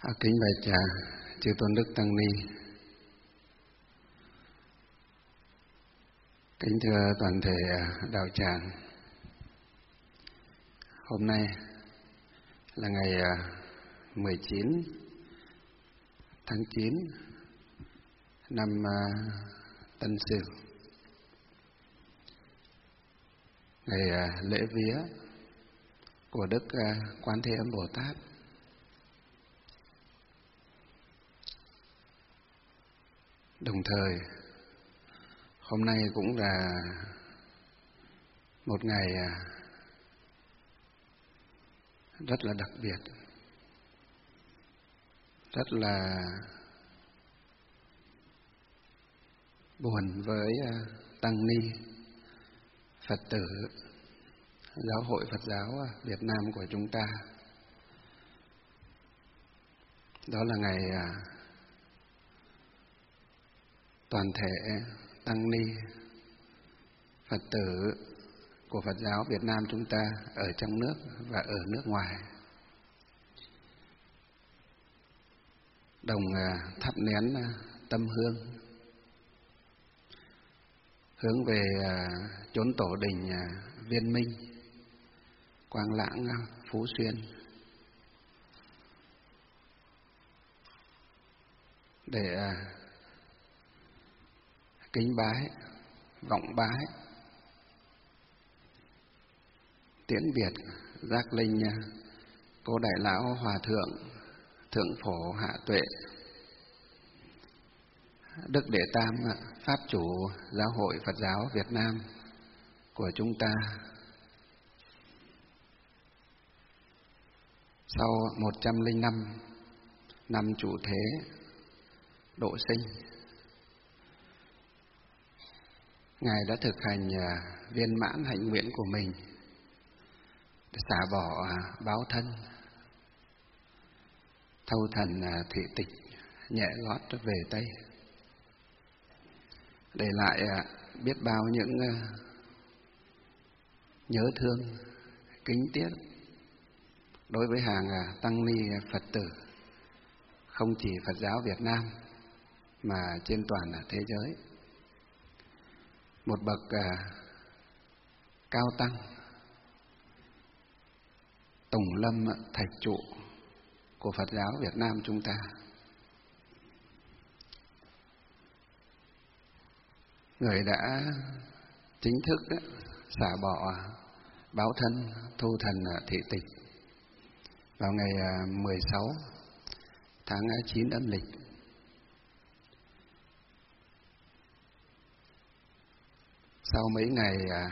Kính bạch cha chư tôn đức tăng ni, kính thưa toàn thể đạo tràng. Hôm nay là ngày 19 tháng 9 năm Tân Sửu, ngày lễ vía của Đức Quán Thế Âm Bồ Tát. Đồng thời, hôm nay cũng là một ngày rất là đặc biệt, rất là buồn với tăng ni, Phật tử, Giáo hội Phật giáo Việt Nam của chúng ta. Đó là ngày toàn thể tăng ni, Phật tử của Phật giáo Việt Nam chúng ta ở trong nước và ở nước ngoài đồng thắp nén tâm hương hướng về chốn tổ đình Viên Minh, Quang Lãng, Phú Xuyên để kính bái, vọng bái, tiễn biệt giác linh Cố Đại Lão Hòa Thượng Thượng Phổ Hạ Tuệ, Đức Đệ Tam Pháp Chủ Giáo hội Phật giáo Việt Nam của chúng ta. Sau 105 năm trụ thế độ sinh, Ngài đã thực hành viên mãn hạnh nguyện của mình để xả bỏ báo thân, thâu thần thị tịch, nhẹ gót về Tây, để lại biết bao những nhớ thương, kính tiếc đối với hàng tăng ni Phật tử không chỉ Phật giáo Việt Nam mà trên toàn thế giới. Một bậc cao tăng, tùng lâm thạch trụ của Phật giáo Việt Nam chúng ta. Người đã chính thức xả bỏ báo thân, thu thần thị tịch vào ngày 16 tháng 9 âm lịch. Sau mấy ngày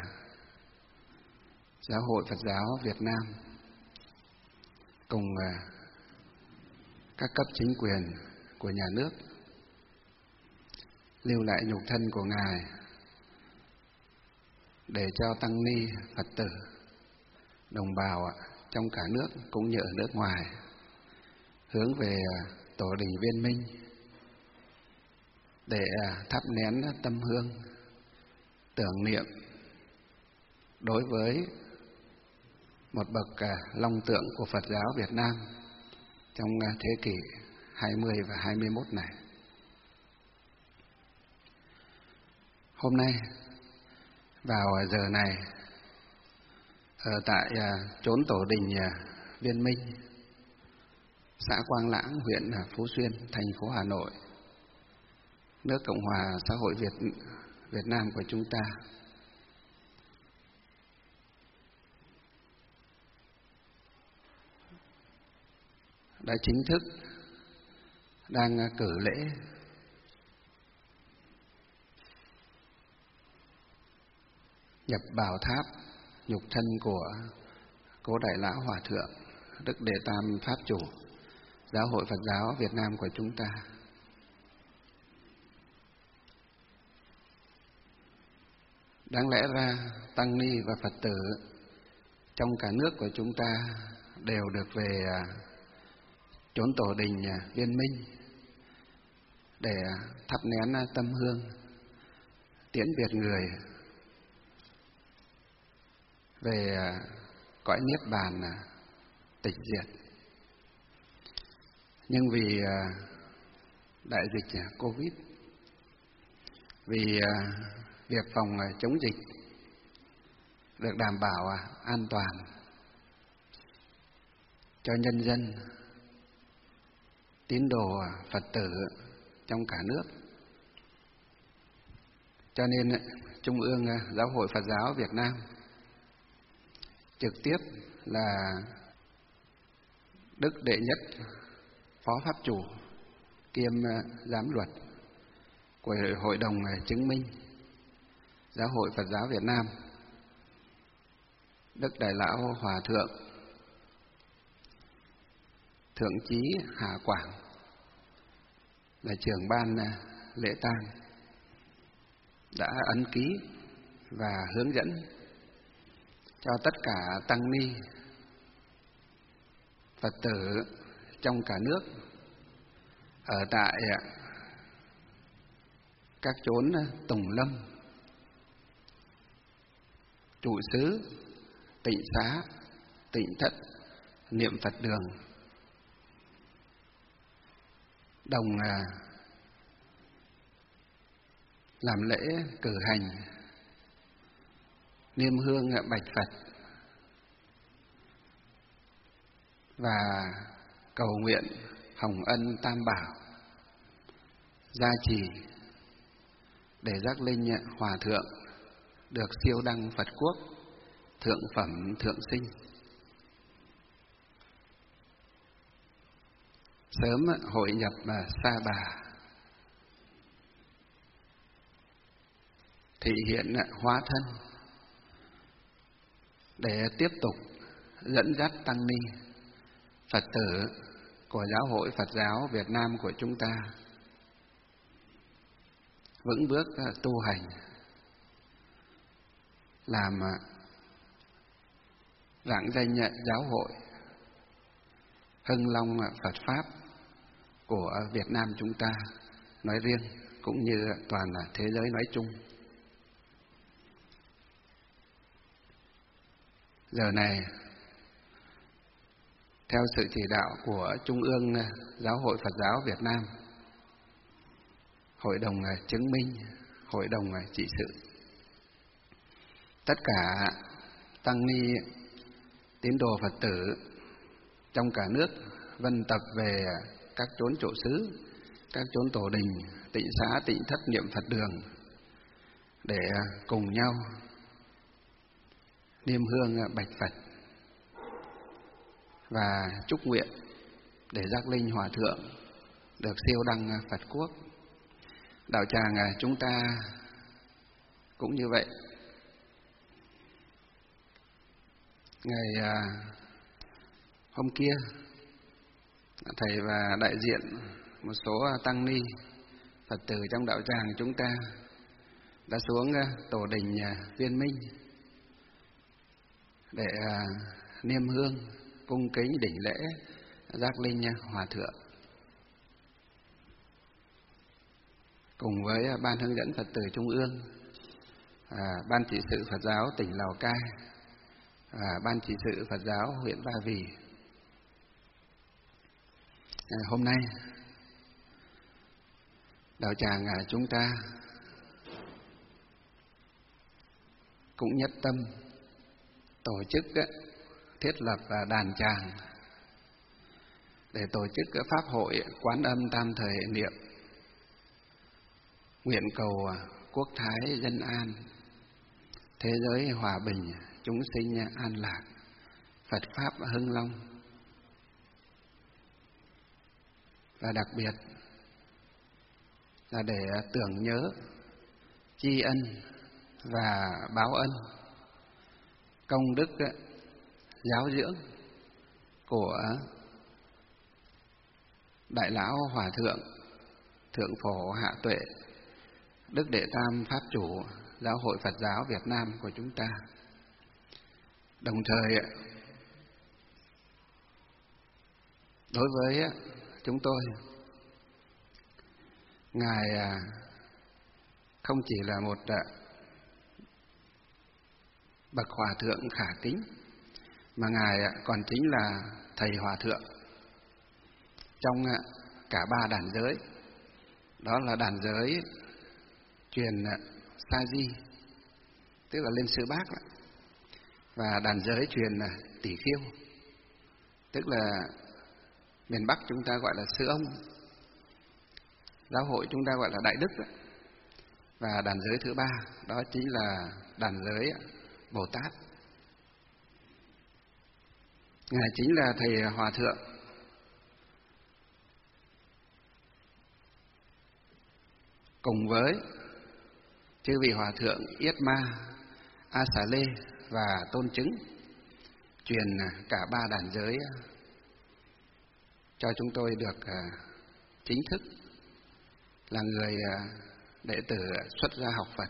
Giáo hội Phật giáo Việt Nam cùng các cấp chính quyền của nhà nước lưu lại nhục thân của Ngài để cho tăng ni Phật tử, đồng bào trong cả nước cũng như ở nước ngoài hướng về tổ đình Viên Minh để thắp nén tâm hương tưởng niệm đối với một bậc long tượng của Phật giáo Việt Nam trong thế kỷ 20 và 21 này. Hôm nay vào giờ này, ở tại chốn tổ đình Viên Minh, xã Quang Lãng, huyện Phú Xuyên, thành phố Hà Nội, nước Cộng hòa Xã hội Việt Nam của chúng ta, đã chính thức đang cử lễ nhập bảo tháp nhục thân của Cố Đại Lão Hòa Thượng Đức Đệ Tam Pháp Chủ Giáo hội Phật giáo Việt Nam của chúng ta. Đáng lẽ ra tăng ni và Phật tử trong cả nước của chúng ta đều được về chốn tổ đình Viên Minh để thắp nén tâm hương tiễn biệt người về cõi niết bàn tịch diệt. Nhưng vì đại dịch Covid, vì việc phòng chống dịch được đảm bảo an toàn cho nhân dân, tín đồ Phật tử trong cả nước, cho nên Trung ương Giáo hội Phật giáo Việt Nam trực tiếp là Đức Đệ Nhất Phó Pháp Chủ kiêm giám luật của Hội đồng Chứng minh Giáo hội Phật giáo Việt Nam, Đức Đại Lão Hòa Thượng Thượng Chí Hà Quảng là trưởng ban lễ tang, đã ấn ký và hướng dẫn cho tất cả tăng ni Phật tử trong cả nước ở tại các chốn tùng lâm, trụ xứ, tịnh xá, tịnh thất, niệm Phật đường đồng làm lễ cử hành, niêm hương bạch Phật và cầu nguyện hồng ân Tam Bảo gia trì để giác linh Hòa Thượng được siêu đăng Phật quốc, thượng phẩm thượng sinh, sớm hội nhập Sa Bà, thị hiện hóa thân để tiếp tục dẫn dắt tăng ni Phật tử của Giáo hội Phật giáo Việt Nam của chúng ta vững bước tu hành, làm rạng danh giáo hội hưng long Phật pháp của Việt Nam chúng ta nói riêng, cũng như toàn thế giới nói chung. Giờ này, theo sự chỉ đạo của Trung ương Giáo hội Phật giáo Việt Nam, Hội đồng Chứng minh, Hội đồng Trị sự, tất cả tăng ni tín đồ Phật tử trong cả nước vân tập về các chốn chỗ xứ, các chốn tổ đình, tịnh xá, tịnh thất, niệm Phật đường để cùng nhau niêm hương bạch Phật và chúc nguyện để giác linh Hòa Thượng được siêu đăng Phật quốc. Đạo tràng chúng ta cũng như vậy. Ngày hôm kia, thầy và đại diện một số tăng ni Phật tử trong đạo tràng chúng ta đã xuống tổ đình Viên Minh để niêm hương cung kính đỉnh lễ giác linh Hòa Thượng, cùng với ban hướng dẫn Phật tử Trung ương, ban trị sự Phật giáo tỉnh Lào Cai và ban trị sự Phật giáo huyện Ba Vì. Hôm nay đạo tràng chúng ta cũng nhất tâm tổ chức thiết lập đàn tràng để tổ chức pháp hội Quán Âm Tam Thời Niệm, nguyện cầu quốc thái dân an, thế giới hòa bình, chúng sinh an lạc, Phật pháp hưng long. Và đặc biệt là để tưởng nhớ, tri ân và báo ân công đức giáo dưỡng của Đại Lão Hòa Thượng Thượng Phổ Hạ Tuệ, Đức Đệ Tam Pháp Chủ Giáo hội Phật giáo Việt Nam của chúng ta. Đồng thời, đối với chúng tôi, Ngài không chỉ là một bậc Hòa Thượng khả kính, mà Ngài còn chính là Thầy Hòa Thượng, trong cả ba đàn giới. Đó là đàn giới truyền Sa Di, tức là Lên Sư Bác, và đàn giới truyền Tỷ Khiêu, tức là miền Bắc chúng ta gọi là Sư Ông, giáo hội chúng ta gọi là Đại Đức. Và đàn giới thứ ba đó chính là đàn giới Bồ Tát. Ngài chính là thầy Hòa Thượng cùng với chư vị Hòa Thượng Yết Ma, A Xà Lê và Tôn Chứng truyền cả ba đàn giới cho chúng tôi được chính thức là người đệ tử xuất gia học Phật.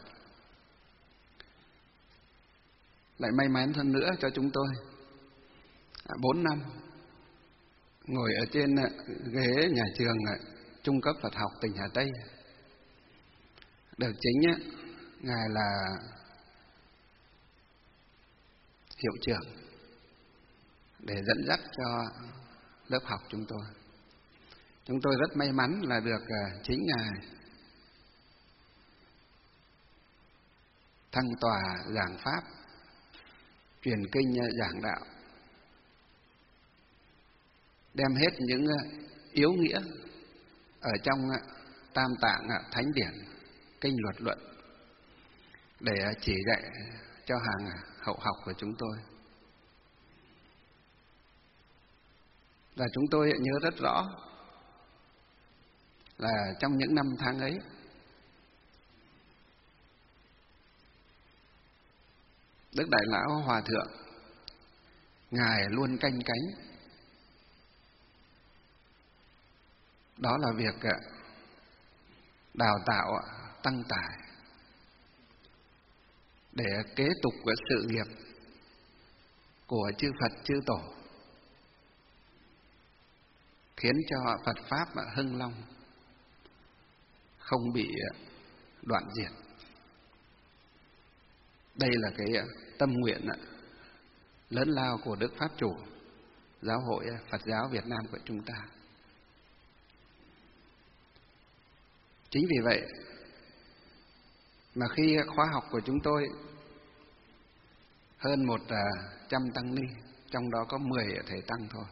Lại may mắn hơn nữa cho chúng tôi 4 năm ngồi ở trên ghế nhà trường trung cấp Phật học tỉnh Hà Tây, được chính Ngài là hiệu trưởng để dẫn dắt cho lớp học chúng tôi. Chúng tôi rất may mắn là được chính Ngài thăng tòa giảng pháp, truyền kinh giảng đạo, đem hết những yếu nghĩa ở trong Tam Tạng Thánh Điển, kinh luật luận để chỉ dạy cho hàng hậu học của chúng tôi. Và chúng tôi nhớ rất rõ là trong những năm tháng ấy, Đức Đại Lão Hòa Thượng Ngài luôn canh cánh, đó là việc đào tạo tăng tài để kế tục sự nghiệp của chư Phật chư Tổ, khiến cho Phật Pháp hưng long, không bị đoạn diệt. Đây là cái tâm nguyện lớn lao của Đức Pháp Chủ Giáo hội Phật giáo Việt Nam của chúng ta. Chính vì vậy mà khi khóa học của chúng tôi hơn 100 tăng ni, trong đó có 10 thầy tăng thôi,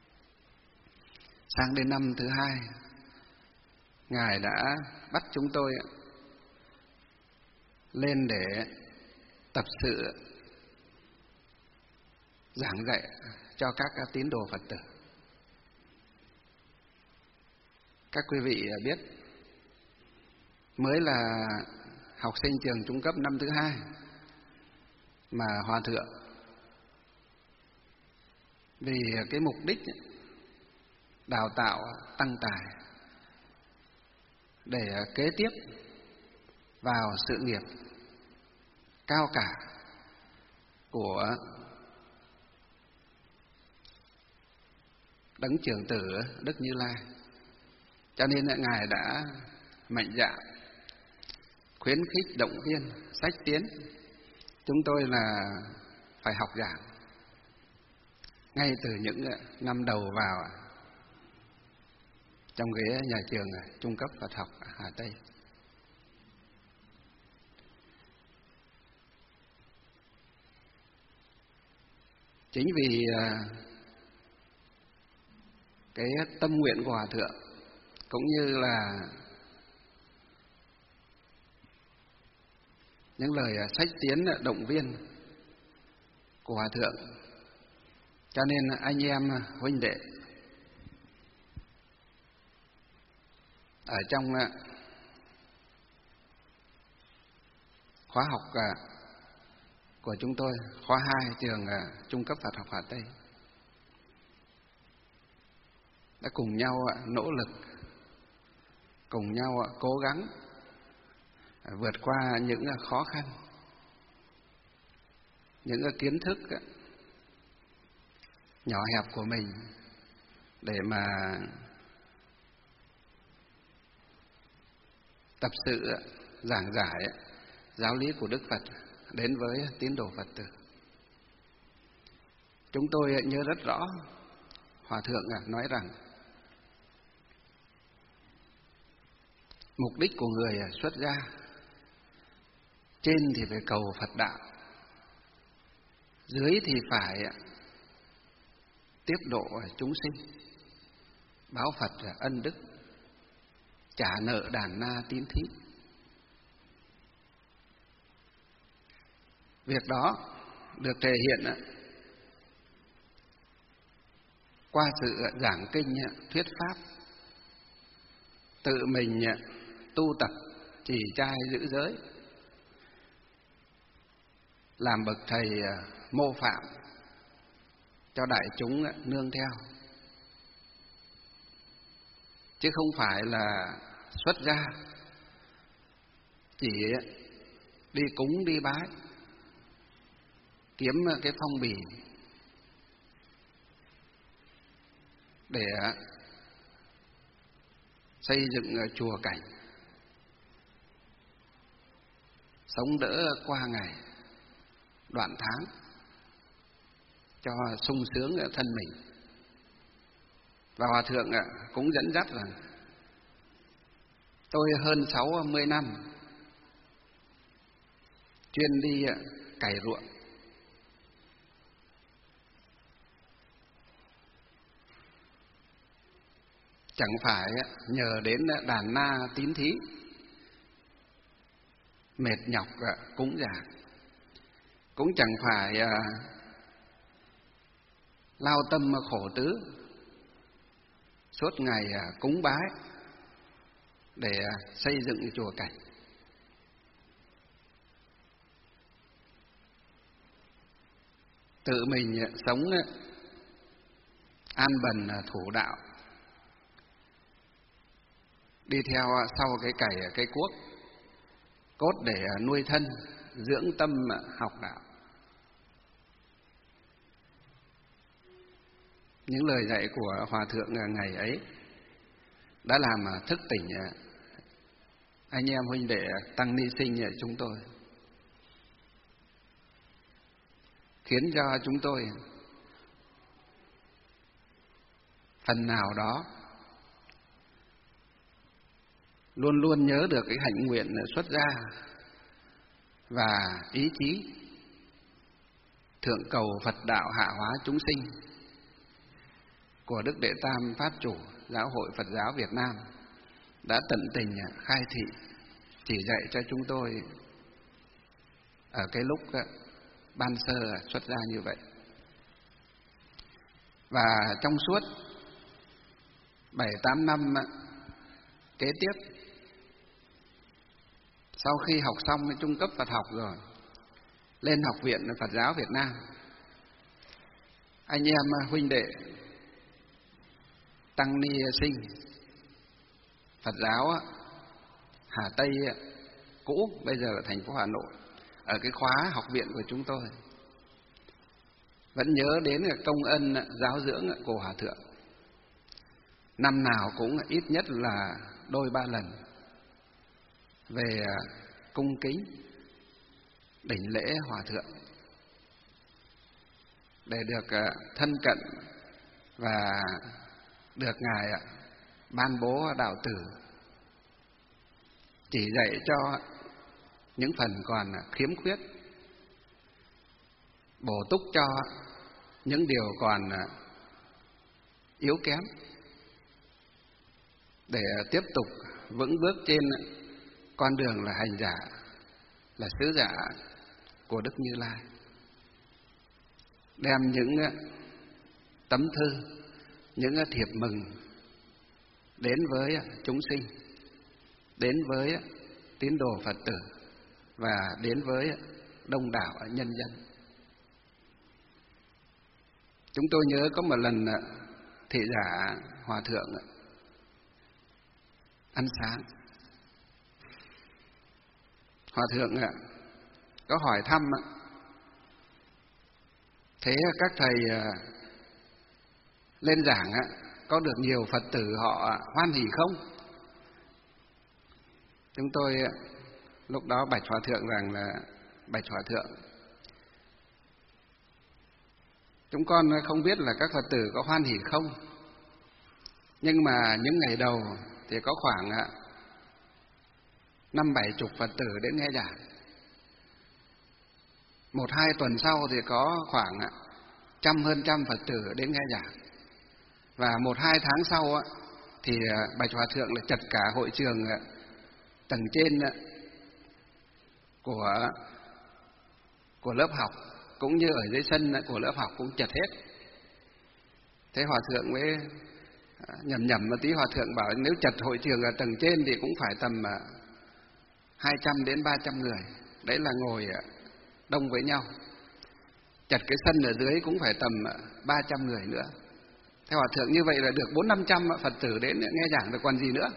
sang đến năm thứ 2, Ngài đã bắt chúng tôi lên để tập sự giảng dạy cho các tín đồ Phật tử. Các quý vị biết, mới là học sinh trường trung cấp năm thứ 2 mà Hòa Thượng vì cái mục đích đào tạo tăng tài để kế tiếp vào sự nghiệp cao cả của Đấng Trưởng Tử Đức Như Lai, cho nên Ngài đã mạnh dạn khuyến khích động viên sách tiến chúng tôi là phải học giảng ngay từ những năm đầu vào trong ghế nhà trường trung cấp Phật học Hà Tây. Chính vì cái tâm nguyện của Hòa Thượng cũng như là những lời sách tiến động viên của Hòa Thượng, cho nên anh em huynh đệ ở trong khóa học của chúng tôi, khóa 2 trường trung cấp Phật học Hà Tây, đã cùng nhau nỗ lực, cùng nhau cố gắng vượt qua những khó khăn, những kiến thức nhỏ hẹp của mình để mà tập sự giảng giải giáo lý của Đức Phật đến với tín đồ Phật tử. Chúng tôi nhớ rất rõ Hòa Thượng nói rằng Mục đích của người xuất gia, trên thì phải cầu Phật đạo, dưới thì phải tiếp độ chúng sinh, báo Phật ân đức, trả nợ đàn na tín thí. Việc đó được thể hiện qua sự giảng kinh, thuyết pháp, tự mình tu tập, trì trai giữ giới, làm bậc thầy mô phạm cho đại chúng nương theo, chứ không phải là xuất gia chỉ đi cúng đi bái, kiếm cái phong bì để xây dựng chùa cảnh, sống đỡ qua ngày đoạn tháng cho sung sướng ở thân mình. Và Hòa Thượng cũng dẫn dắt rằng tôi hơn 60 năm chuyên đi cày ruộng, chẳng phải nhờ đến đàn na tín thí mệt nhọc cúng dường, cũng chẳng phải lao tâm khổ tứ suốt ngày cúng bái để xây dựng chùa cảnh. Tự mình sống an bần thủ đạo, đi theo sau cái cày cái cuốc, cốt để nuôi thân, dưỡng tâm học đạo. Những lời dạy của Hòa Thượng ngày ấy đã làm thức tỉnh anh em huynh đệ tăng ni sinh chúng tôi, khiến cho chúng tôi phần nào đó luôn luôn nhớ được cái hạnh nguyện xuất gia và ý chí thượng cầu Phật đạo hạ hóa chúng sinh của Đức Đệ Tam Pháp Chủ Giáo hội Phật giáo Việt Nam đã tận tình khai thị, chỉ dạy cho chúng tôi ở cái lúc ban sơ xuất gia như vậy. Và trong suốt 7-8 năm kế tiếp, sau khi học xong trung cấp Phật học rồi, lên Học viện Phật giáo Việt Nam, anh em huynh đệ tăng ni sinh Phật giáo Hà Tây cũ, bây giờ ở thành phố Hà Nội, ở cái khóa học viện của chúng tôi, vẫn nhớ đến công ân giáo dưỡng của Hòa Thượng. Năm nào cũng ít nhất là đôi ba lần về cung kính đảnh lễ Hòa Thượng để được thân cận và được Ngài ban bố đạo tử, chỉ dạy cho những phần còn khiếm khuyết, bổ túc cho những điều còn yếu kém, để tiếp tục vững bước trên con đường là hành giả, là sứ giả của Đức Như Lai, đem những tấm thư, những thiệp mừng đến với chúng sinh, đến với tín đồ Phật tử và đến với đông đảo nhân dân. Chúng tôi nhớ có một lần thị giả Hòa Thượng ăn sáng, Hòa Thượng có hỏi thăm, thế các thầy lên giảng có được nhiều Phật tử họ hoan hỉ không? Chúng tôi lúc đó bạch Hòa Thượng rằng là bạch Hòa Thượng, chúng con không biết là các Phật tử có hoan hỉ không, nhưng mà những ngày đầu thì có khoảng 50-70 Phật tử đến nghe giảng. 1-2 tuần sau thì có khoảng hơn trăm Phật tử đến nghe giảng. Và 1-2 tháng sau thì bạch hòa thượng là chật cả hội trường tầng trên của lớp học, cũng như ở dưới sân của lớp học cũng chật hết. Thế hòa thượng mới nhầm một tí, hòa thượng bảo nếu chật hội trường ở tầng trên thì cũng phải tầm 200 đến 300 người. Đấy là ngồi đông với nhau. Chật cái sân ở dưới cũng phải tầm 300 người nữa. Thế hòa thượng như vậy là được 400-500 Phật tử đến nghe giảng được còn gì nữa.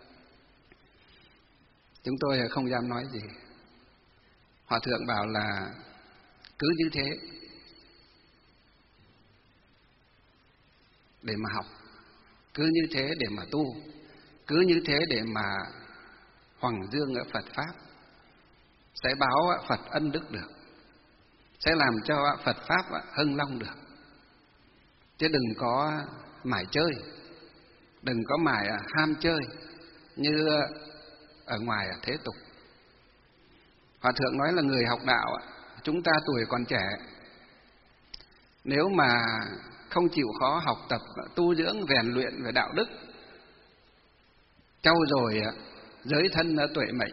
Chúng tôi không dám nói gì. Hòa thượng bảo là cứ như thế để mà học, cứ như thế để mà tu, cứ như thế để mà hoằng dương ở Phật Pháp, sẽ báo Phật ân đức được, sẽ làm cho Phật Pháp hưng long được. Chứ đừng có mải chơi, đừng có mải ham chơi như ở ngoài thế tục. Hòa thượng nói là người học đạo, chúng ta tuổi còn trẻ, nếu mà không chịu khó học tập, tu dưỡng, rèn luyện về đạo đức, trau dồi giới thân tuệ mệnh,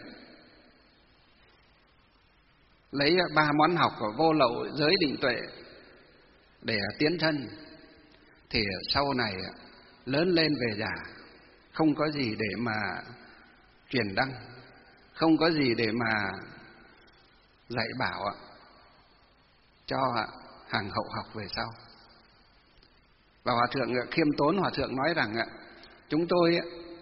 lấy 3 món học của vô lậu, giới, định, tuệ để tiến thân, thì sau này lớn lên về già không có gì để mà truyền đăng, không có gì để mà dạy bảo cho hàng hậu học về sau. Và hòa thượng khiêm tốn, hòa thượng nói rằng chúng tôi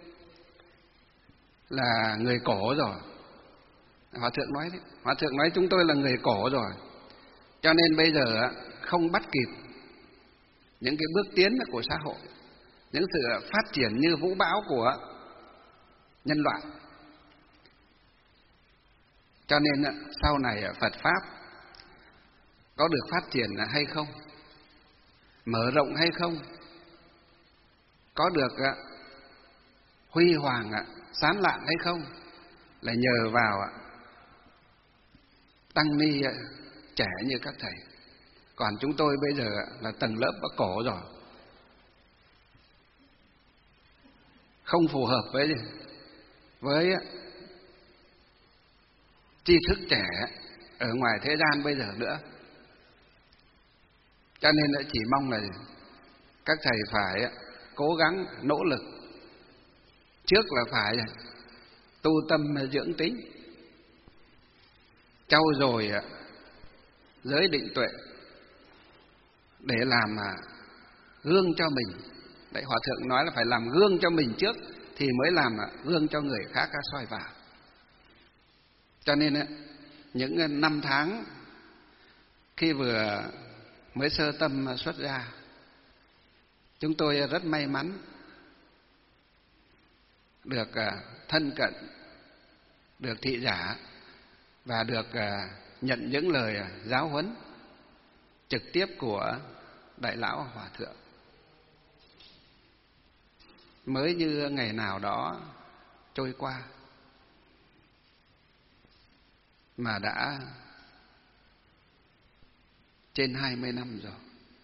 là người cổ rồi. Hòa thượng nói đấy, hòa thượng nói chúng tôi là người cổ rồi, cho nên bây giờ không bắt kịp những cái bước tiến của xã hội, những sự phát triển như vũ bão của nhân loại. Cho nên sau này Phật Pháp có được phát triển hay không, mở rộng hay không, có được huy hoàng sáng lạn hay không, là nhờ vào tăng ni trẻ như các thầy. Còn chúng tôi bây giờ là tầng lớp cổ rồi, không phù hợp với tri thức trẻ ở ngoài thế gian bây giờ nữa. Cho nên chỉ mong là các thầy phải cố gắng nỗ lực. Trước là phải tu tâm dưỡng tính, trau dồi giới định tuệ để làm gương cho mình. Đấy, hòa thượng nói là phải làm gương cho mình trước thì mới làm gương cho người khác soi vào. Cho nên những năm tháng khi vừa mới sơ tâm xuất gia, chúng tôi rất may mắn được thân cận, được thị giả và được nhận những lời giáo huấn trực tiếp của Đại Lão Hòa Thượng. Mới như ngày nào đó trôi qua mà đã trên 20 năm rồi.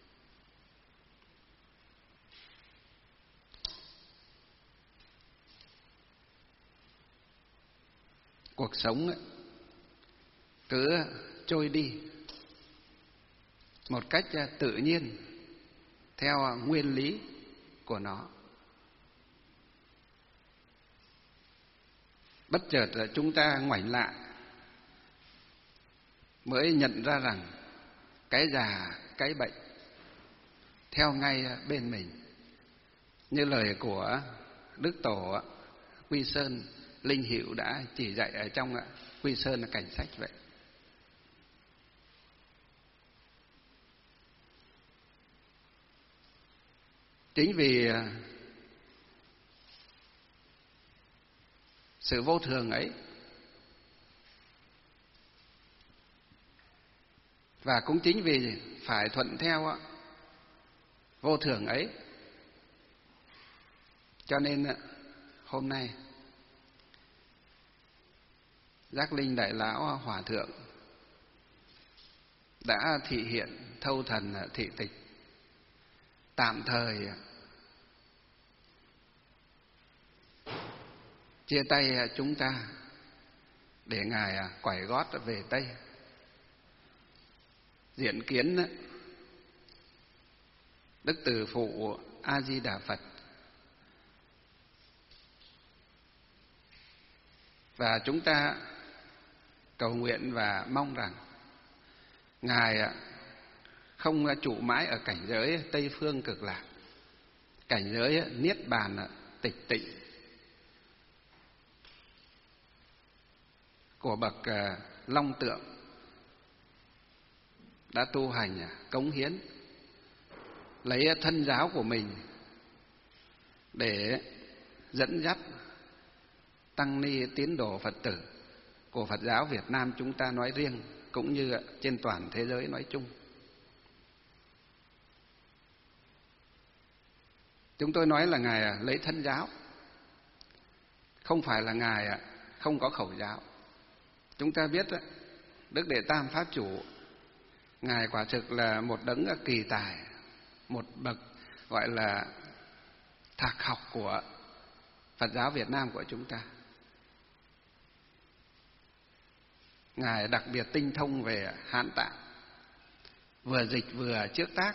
Cuộc sống cứ trôi đi một cách tự nhiên theo nguyên lý của nó. Bất chợt chúng ta ngoảnh lại mới nhận ra rằng cái già, cái bệnh theo ngay bên mình, như lời của Đức Tổ Quy Sơn Linh Hiệu đã chỉ dạy ở trong Quy Sơn Cảnh Sách vậy. Chính vì sự vô thường ấy, và cũng chính vì phải thuận theo vô thường ấy, cho nên hôm nay Giác Linh Đại Lão Hòa Thượng đã thị hiện thâu thần thị tịch, tạm thời chia tay chúng ta để Ngài quải gót về Tây, diện kiến Đức Từ Phụ A Di Đà Phật. Và chúng ta cầu nguyện và mong rằng Ngài không trụ mãi ở cảnh giới Tây Phương Cực Lạc, cảnh giới niết bàn tịch tịnh của bậc Long Tượng đã tu hành cống hiến, lấy thân giáo của mình để dẫn dắt tăng ni tín đồ Phật tử của Phật giáo Việt Nam chúng ta nói riêng, cũng như trên toàn thế giới nói chung. Chúng tôi nói là Ngài lấy thân giáo, không phải là Ngài không có khẩu giáo. Chúng ta biết Đức Đệ Tam Pháp Chủ, Ngài quả thực là một đấng kỳ tài, một bậc gọi là thạc học của Phật giáo Việt Nam của chúng ta. Ngài đặc biệt tinh thông về Hán Tạng, vừa dịch vừa trước tác.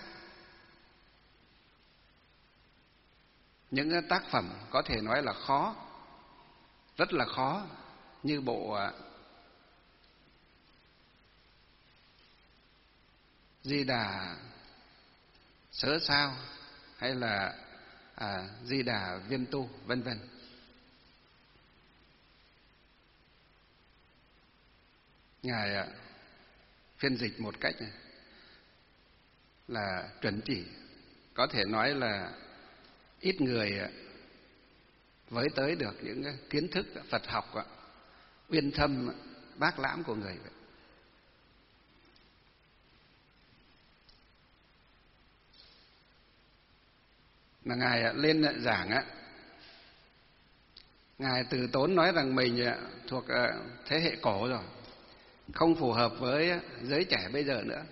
Những tác phẩm có thể nói là khó, rất là khó, như bộ Di Đà Sớ Sao hay là Di Đà Viên Tu, vân vân. Ngài phiên dịch một cách là chuẩn chỉ, có thể nói là ít người với tới được những kiến thức Phật học uyên thâm bác lãm của người vậy. Mà Ngài lên giảng Ngài từ tốn nói rằng mình thuộc thế hệ cổ rồi, không phù hợp với giới trẻ bây giờ nữa.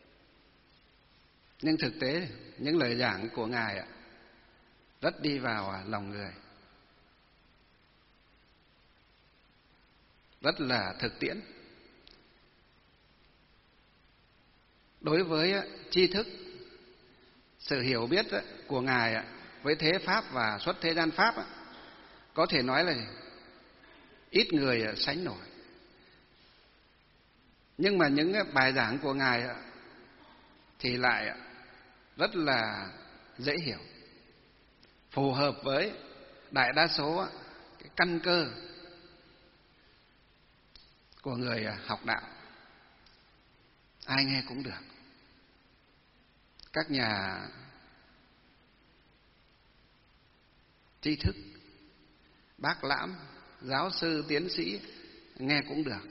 Nhưng thực tế những lời giảng của Ngài rất đi vào lòng người, rất là thực tiễn. Đối với tri thức, sự hiểu biết của Ngài với thế Pháp và xuất thế gian Pháp có thể nói là ít người sánh nổi. Nhưng mà những bài giảng của Ngài thì lại rất là dễ hiểu, phù hợp với đại đa số cái căn cơ của người học đạo. Ai nghe cũng được. Các nhà tri thức, bác lãm, giáo sư, tiến sĩ nghe cũng được.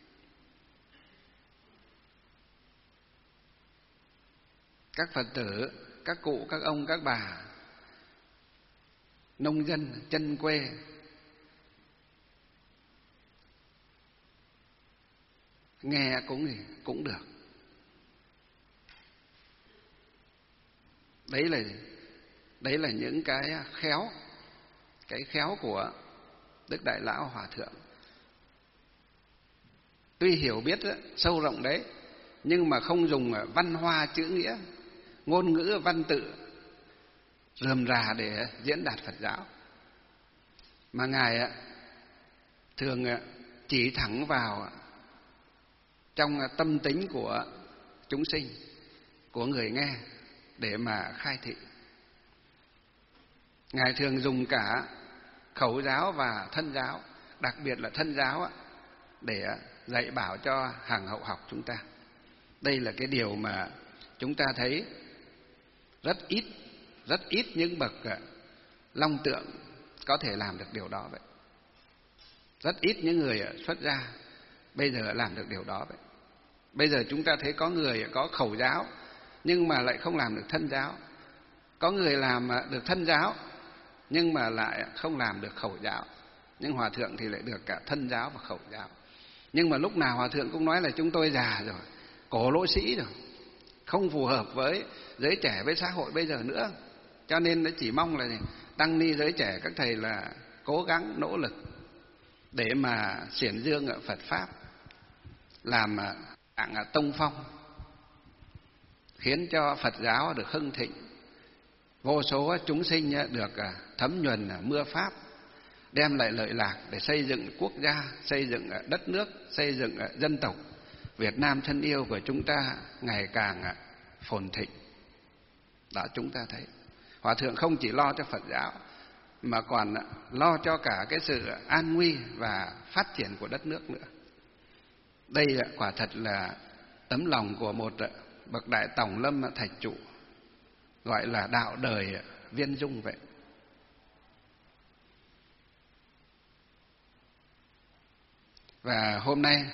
Các Phật tử, các cụ, các ông, các bà, nông dân chân quê nghe cũng được. Đấy là những cái khéo của Đức Đại Lão Hòa Thượng. Tuy hiểu biết sâu rộng đấy, nhưng mà không dùng văn hoa chữ nghĩa, ngôn ngữ văn tự rườm rà để diễn đạt Phật giáo, mà Ngài thường chỉ thẳng vào trong tâm tính của chúng sinh, của người nghe để mà khai thị. Ngài thường dùng cả khẩu giáo và thân giáo, đặc biệt là thân giáo để dạy bảo cho hàng hậu học chúng ta. Đây là cái điều mà chúng ta thấy rất ít những bậc long tượng có thể làm được điều đó vậy. Rất ít những người xuất gia bây giờ làm được điều đó vậy. Bây giờ chúng ta thấy có người có khẩu giáo nhưng mà lại không làm được thân giáo, có người làm được thân giáo nhưng mà lại không làm được khẩu giáo. Nhưng Hòa Thượng thì lại được cả thân giáo và khẩu giáo. Nhưng mà lúc nào Hòa Thượng cũng nói là chúng tôi già rồi, cổ lỗ sĩ rồi, không phù hợp với giới trẻ, với xã hội bây giờ nữa. Cho nên nó chỉ mong là tăng ni giới trẻ các thầy là cố gắng nỗ lực để mà xiển dương ở Phật Pháp, làm tạng tông phong, khiến cho Phật giáo được hưng thịnh, vô số chúng sinh được thấm nhuần mưa Pháp, đem lại lợi lạc để xây dựng quốc gia, xây dựng đất nước, xây dựng dân tộc Việt Nam thân yêu của chúng ta ngày càng phồn thịnh. Đó, chúng ta thấy Hòa Thượng không chỉ lo cho Phật giáo mà còn lo cho cả cái sự an nguy và phát triển của đất nước nữa. Đây quả thật là tấm lòng của một bậc đại tổng lâm thạch trụ, gọi là đạo đời viên dung vậy. Và hôm nay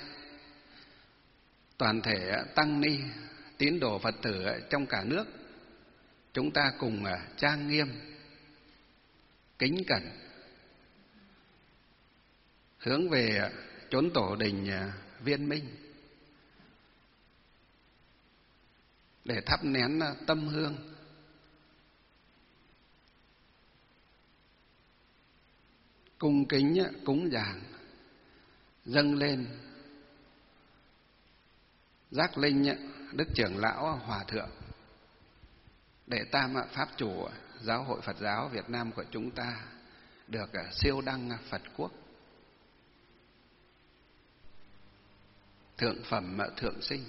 toàn thể tăng ni tín đồ Phật tử trong cả nước, chúng ta cùng trang nghiêm, kính cẩn hướng về chốn tổ đình Viên Minh để thắp nén tâm hương cung kính cúng dường dâng lên giác linh Đức Trưởng Lão Hòa Thượng Đệ Tam Pháp Chủ Giáo hội Phật giáo Việt Nam của chúng ta được siêu đăng Phật quốc, thượng phẩm thượng sinh.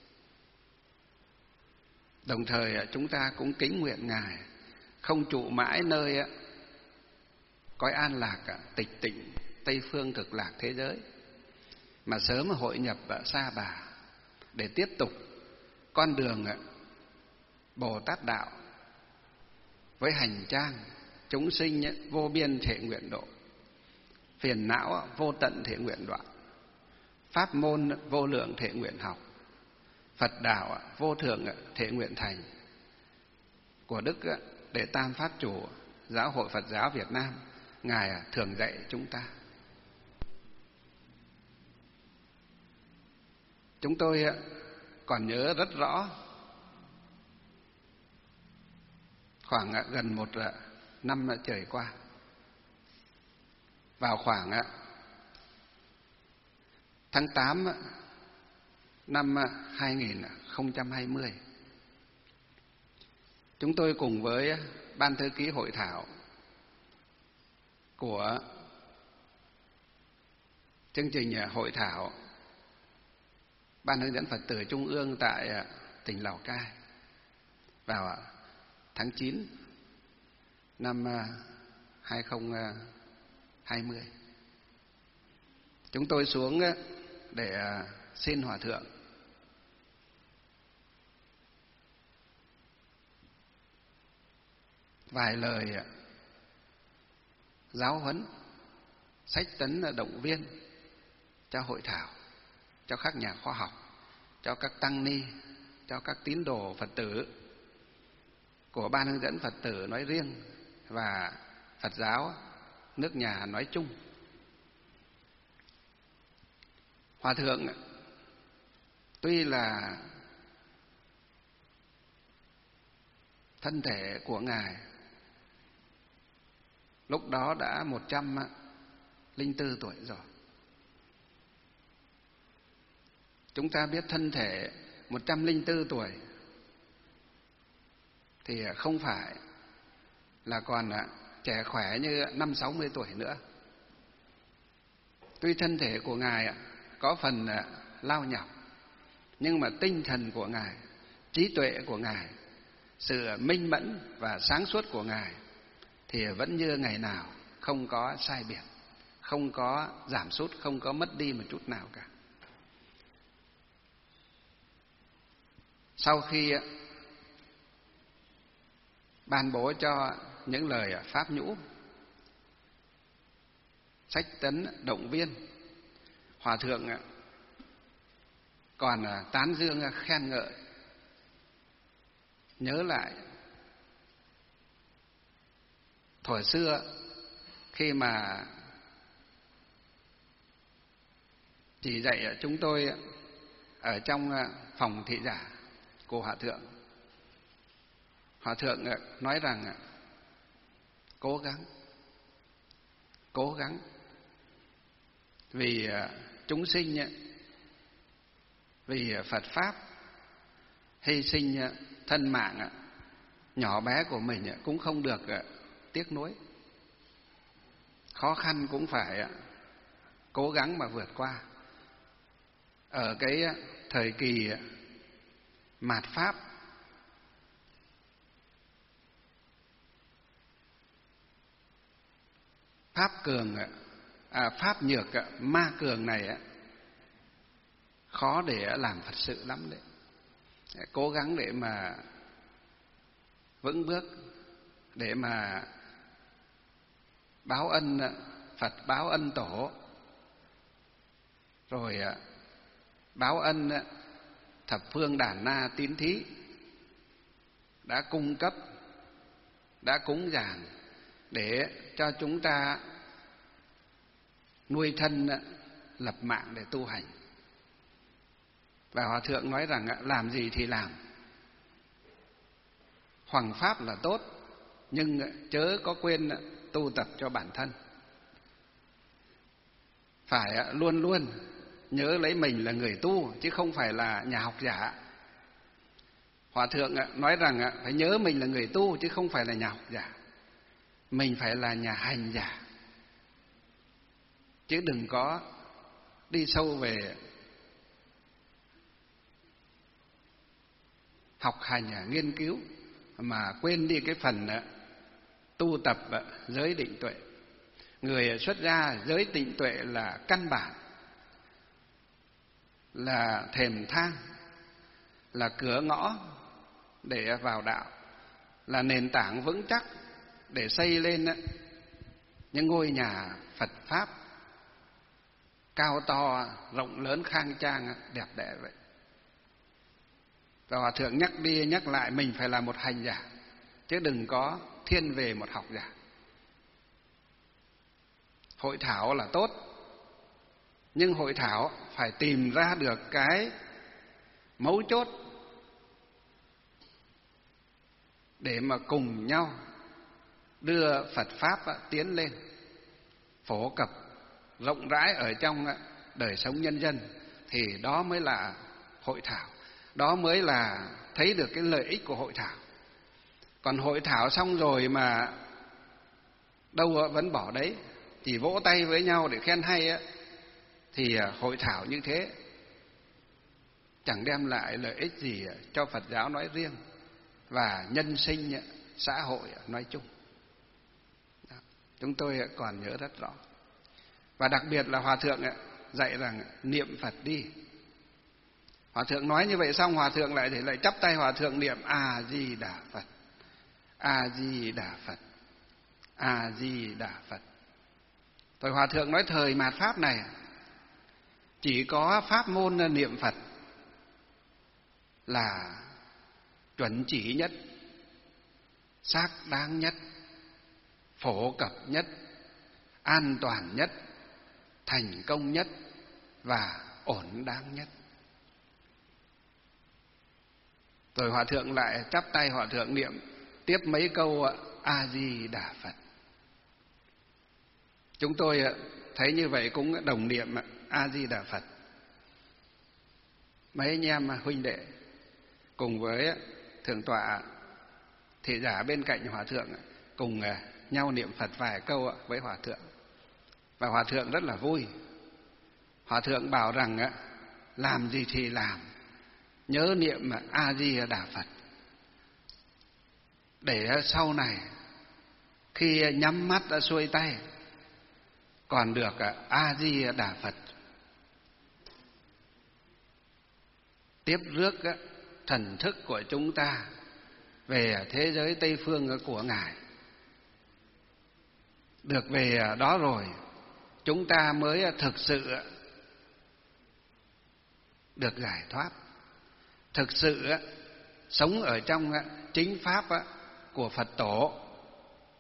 Đồng thời chúng ta cũng kính nguyện Ngài không trụ mãi nơi cõi an lạc tịch tịnh Tây phương cực lạc thế giới, mà sớm hội nhập Sa Bà để tiếp tục con đường Bồ Tát đạo với hành trang chúng sinh vô biên thể nguyện độ, phiền não vô tận thể nguyện đoạn, pháp môn vô lượng thể nguyện học, Phật đạo vô thượng thể nguyện thành của Đức Đệ Tam Pháp Chủ Giáo hội Phật giáo Việt Nam Ngài thường dạy chúng ta. Chúng tôi còn nhớ rất rõ, khoảng gần một năm trời qua, vào khoảng tháng 8 năm 2020, chúng tôi cùng với Ban Thư ký Hội thảo của chương trình hội thảo Ban hướng dẫn Phật tử Trung ương tại tỉnh Lào Cai vào tháng 9 năm 2020. Chúng tôi xuống để xin Hòa Thượng vài lời giáo huấn, sách tấn động viên cho hội thảo, cho các nhà khoa học, cho các tăng ni, cho các tín đồ Phật tử của Ban hướng dẫn Phật tử nói riêng và Phật giáo nước nhà nói chung. Hòa Thượng tuy là thân thể của Ngài lúc đó đã 104 tuổi rồi. Chúng ta biết thân thể 104 tuổi thì không phải là còn trẻ khỏe như 50-60 tuổi nữa. Tuy thân thể của Ngài có phần lao nhọc, nhưng mà tinh thần của Ngài, trí tuệ của Ngài, sự minh mẫn và sáng suốt của Ngài thì vẫn như ngày nào, không có sai biệt, không có giảm sút, không có mất đi một chút nào cả. Sau khi ban bố cho những lời pháp nhũ, sách tấn động viên, Hòa Thượng còn tán dương khen ngợi, nhớ lại thuở xưa khi mà chỉ dạy chúng tôi ở trong phòng thị giả của Hòa Thượng. Hòa Thượng nói rằng cố gắng vì chúng sinh, vì Phật Pháp, hy sinh thân mạng nhỏ bé của mình cũng không được tiếc nuối. Khó khăn cũng phải cố gắng mà vượt qua. Ở cái thời kỳ mạt Pháp, Pháp nhược ma cường này khó để làm Phật sự lắm đấy. Cố gắng để mà vững bước, để mà báo ân Phật, báo ân Tổ, rồi báo ân thập phương đản na tín thí đã cung cấp, đã cúng dường để cho chúng ta nuôi thân lập mạng để tu hành. Và Hòa Thượng nói rằng làm gì thì làm, hoằng pháp là tốt, nhưng chớ có quên tu tập cho bản thân. Phải luôn luôn nhớ lấy mình là người tu chứ không phải là nhà học giả. Hòa Thượng nói rằng phải nhớ mình là người tu chứ không phải là nhà học giả. Mình phải là nhà hành giả, chứ đừng có đi sâu về học hành nghiên cứu mà quên đi cái phần tu tập giới định tuệ. Người xuất gia giới định tuệ là căn bản, là thềm thang, là cửa ngõ để vào đạo, là nền tảng vững chắc để xây lên những ngôi nhà Phật Pháp cao to, rộng lớn, khang trang, đẹp đẽ vậy. Và Hòa Thượng nhắc đi nhắc lại mình phải là một hành giả, chứ đừng có thiên về một học giả. Hội thảo là tốt, nhưng hội thảo phải tìm ra được cái mấu chốt để mà cùng nhau đưa Phật Pháp tiến lên, phổ cập rộng rãi ở trong đời sống nhân dân, thì đó mới là hội thảo, đó mới là thấy được cái lợi ích của hội thảo. Còn hội thảo xong rồi mà đâu vẫn bỏ đấy, chỉ vỗ tay với nhau để khen hay thì hội thảo như thế chẳng đem lại lợi ích gì cho Phật giáo nói riêng và nhân sinh xã hội nói chung. Chúng tôi còn nhớ rất rõ. Và đặc biệt là Hòa Thượng dạy rằng niệm Phật đi. Hòa Thượng nói như vậy xong, Hòa Thượng lại chắp tay, Hòa Thượng niệm A Di Đà Phật, A Di Đà Phật, A Di Đà Phật. Rồi Hòa Thượng nói thời mạt Pháp này chỉ có pháp môn niệm Phật là chuẩn chỉ nhất, xác đáng nhất, phổ cập nhất, an toàn nhất, thành công nhất và ổn đáng nhất. Rồi Hòa Thượng lại chắp tay, Hòa Thượng niệm tiếp mấy câu A Di Đà Phật. Chúng tôi thấy như vậy cũng đồng niệm A Di Đà Phật. Mấy anh em huynh đệ cùng với thượng tọa thị giả bên cạnh Hòa Thượng cùng nhau niệm Phật vài câu với Hòa Thượng. Và Hòa Thượng rất là vui. Hòa Thượng bảo rằng làm gì thì làm, nhớ niệm A Di Đà Phật, để sau này khi nhắm mắt xuôi tay còn được A Di Đà Phật tiếp rước thần thức của chúng ta về thế giới Tây phương của Ngài. Được về đó rồi, chúng ta mới thực sự được giải thoát, thực sự sống ở trong chính pháp của Phật Tổ.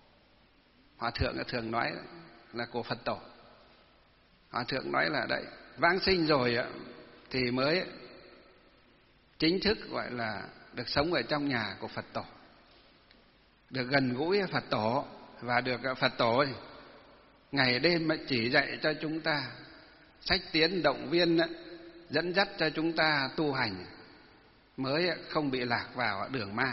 Hòa Thượng thường nói là của Phật Tổ. Hòa Thượng nói là đấy, vãng sinh rồi thì mới chính thức gọi là được sống ở trong nhà của Phật tổ, được gần gũi Phật tổ, và được Phật tổ ngày đêm chỉ dạy cho chúng ta, sách tiến động viên, dẫn dắt cho chúng ta tu hành, mới không bị lạc vào đường ma.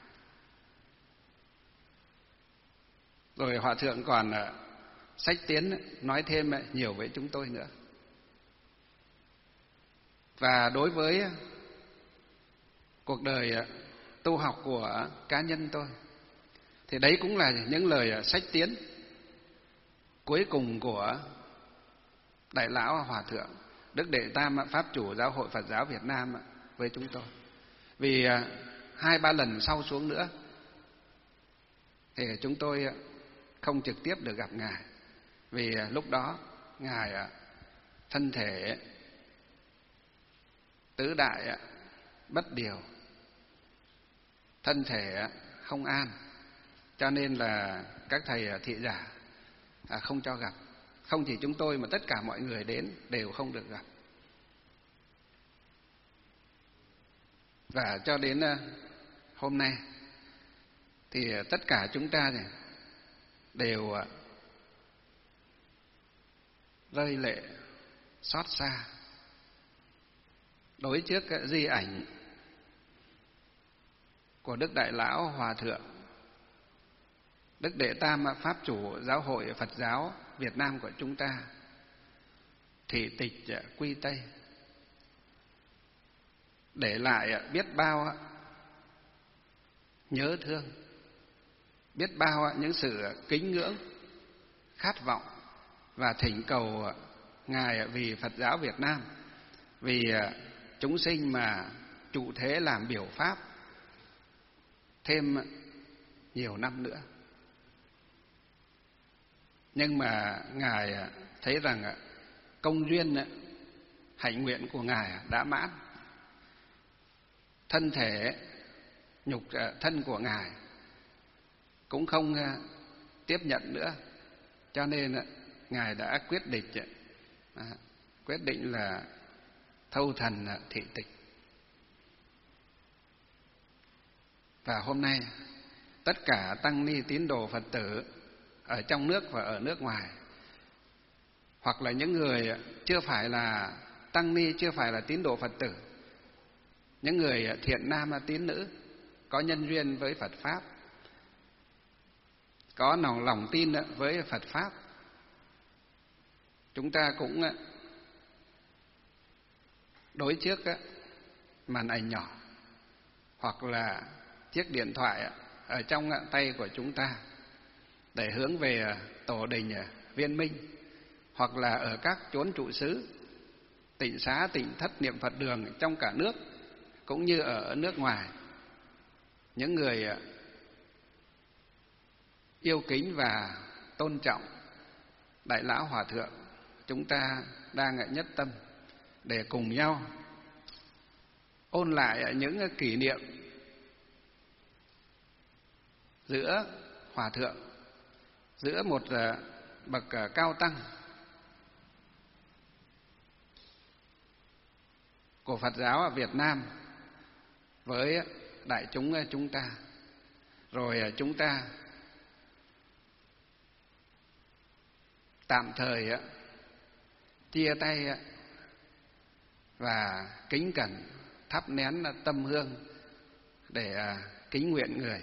Rồi Hòa thượng còn sách tiến nói thêm nhiều với chúng tôi nữa. Và đối với cuộc đời tu học của cá nhân tôi thì đấy cũng là những lời sách tiến cuối cùng của Đại lão Hòa thượng Đức Đệ Tam Pháp chủ Giáo hội Phật giáo Việt Nam với chúng tôi. Vì 2-3 lần sau xuống nữa thì chúng tôi không trực tiếp được gặp Ngài, vì lúc đó Ngài thân thể tứ đại bất điều, thân thể không an, cho nên là các thầy thị giả không cho gặp. Không chỉ chúng tôi mà tất cả mọi người đến đều không được gặp. Và cho đến hôm nay thì tất cả chúng ta này đều rơi lệ xót xa đối trước cái di ảnh của Đức Đại lão Hòa thượng Đức Đệ Tam Pháp chủ Giáo hội Phật giáo Việt Nam của chúng ta thị tịch quy Tây, để lại biết bao nhớ thương, biết bao những sự kính ngưỡng, khát vọng và thỉnh cầu Ngài vì Phật giáo Việt Nam, vì chúng sinh mà trụ thế làm biểu pháp thêm nhiều năm nữa. Nhưng mà Ngài thấy rằng công duyên hạnh nguyện của Ngài đã mãn, thân thể nhục thân của Ngài cũng không tiếp nhận nữa, cho nên Ngài đã quyết định là thâu thần thị tịch. Và hôm nay tất cả tăng ni tín đồ Phật tử ở trong nước và ở nước ngoài, hoặc là những người chưa phải là tăng ni, chưa phải là tín đồ Phật tử, những người thiện nam tín nữ có nhân duyên với Phật pháp, có lòng tin với Phật pháp, chúng ta cũng đối trước màn ảnh nhỏ hoặc là chiếc điện thoại ở trong tay của chúng ta để hướng về tổ đình Viên Minh, hoặc là ở các chốn trụ xứ, tịnh xá, tịnh thất, niệm Phật đường trong cả nước cũng như ở nước ngoài, những người yêu kính và tôn trọng Đại lão Hòa thượng, chúng ta đang nhất tâm để cùng nhau ôn lại những kỷ niệm giữa Hòa thượng, giữa một bậc cao tăng của Phật giáo ở Việt Nam với đại chúng ta. Rồi chúng ta tạm thời chia tay và kính cẩn thắp nén tâm hương để kính nguyện người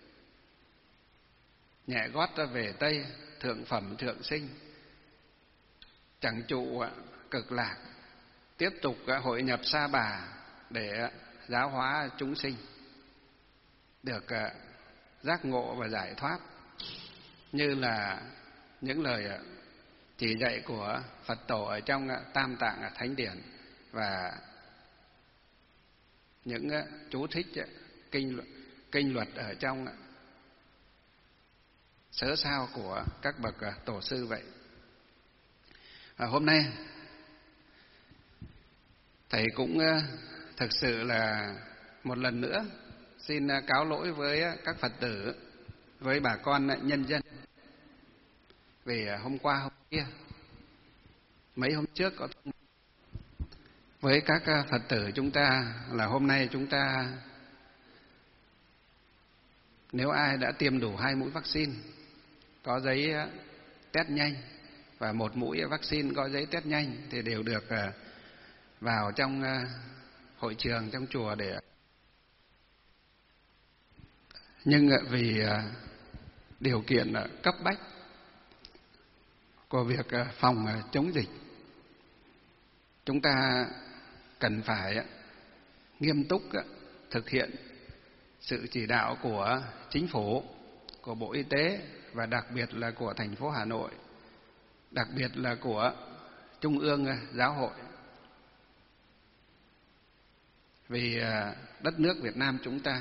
nhẹ gót về Tây, thượng phẩm thượng sinh, chẳng trụ cực lạc, tiếp tục hội nhập Sa Bà để giáo hóa chúng sinh được giác ngộ và giải thoát, như là những lời chỉ dạy của Phật tổ ở trong Tam Tạng Thánh Điển và những chú thích kinh luật ở trong sớ sao của các bậc tổ sư vậy. Và hôm nay thầy cũng thực sự là một lần nữa xin cáo lỗi với các Phật tử, với bà con nhân dân, vì hôm qua hôm kia, mấy hôm trước có với các Phật tử chúng ta là hôm nay chúng ta, nếu ai đã tiêm đủ 2 mũi vaccine có giấy test nhanh và 1 mũi vaccine có giấy test nhanh thì đều được vào trong hội trường, trong chùa để. Nhưng vì điều kiện cấp bách của việc phòng chống dịch, chúng ta cần phải nghiêm túc thực hiện sự chỉ đạo của Chính phủ, của Bộ Y tế và đặc biệt là của thành phố Hà Nội, đặc biệt là của Trung ương Giáo hội. Vì đất nước Việt Nam chúng ta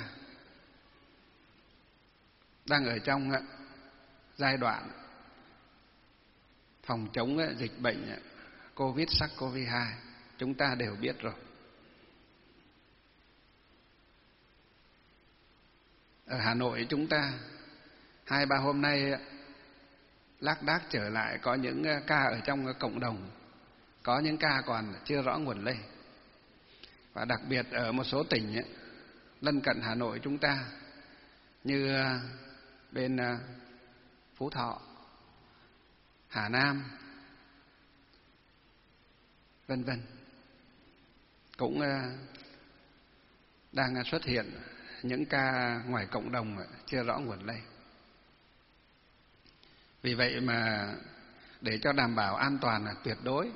đang ở trong giai đoạn phòng chống dịch bệnh Covid SARS-CoV-2, chúng ta đều biết rồi. Ở Hà Nội chúng ta 2-3 hôm nay lác đác trở lại có những ca ở trong cộng đồng, có những ca còn chưa rõ nguồn lây. Và đặc biệt ở một số tỉnh lân cận Hà Nội chúng ta như bên Phú Thọ, Hà Nam, vân vân, cũng đang xuất hiện những ca ngoài cộng đồng chưa rõ nguồn lây. Vì vậy mà để cho đảm bảo an toàn tuyệt đối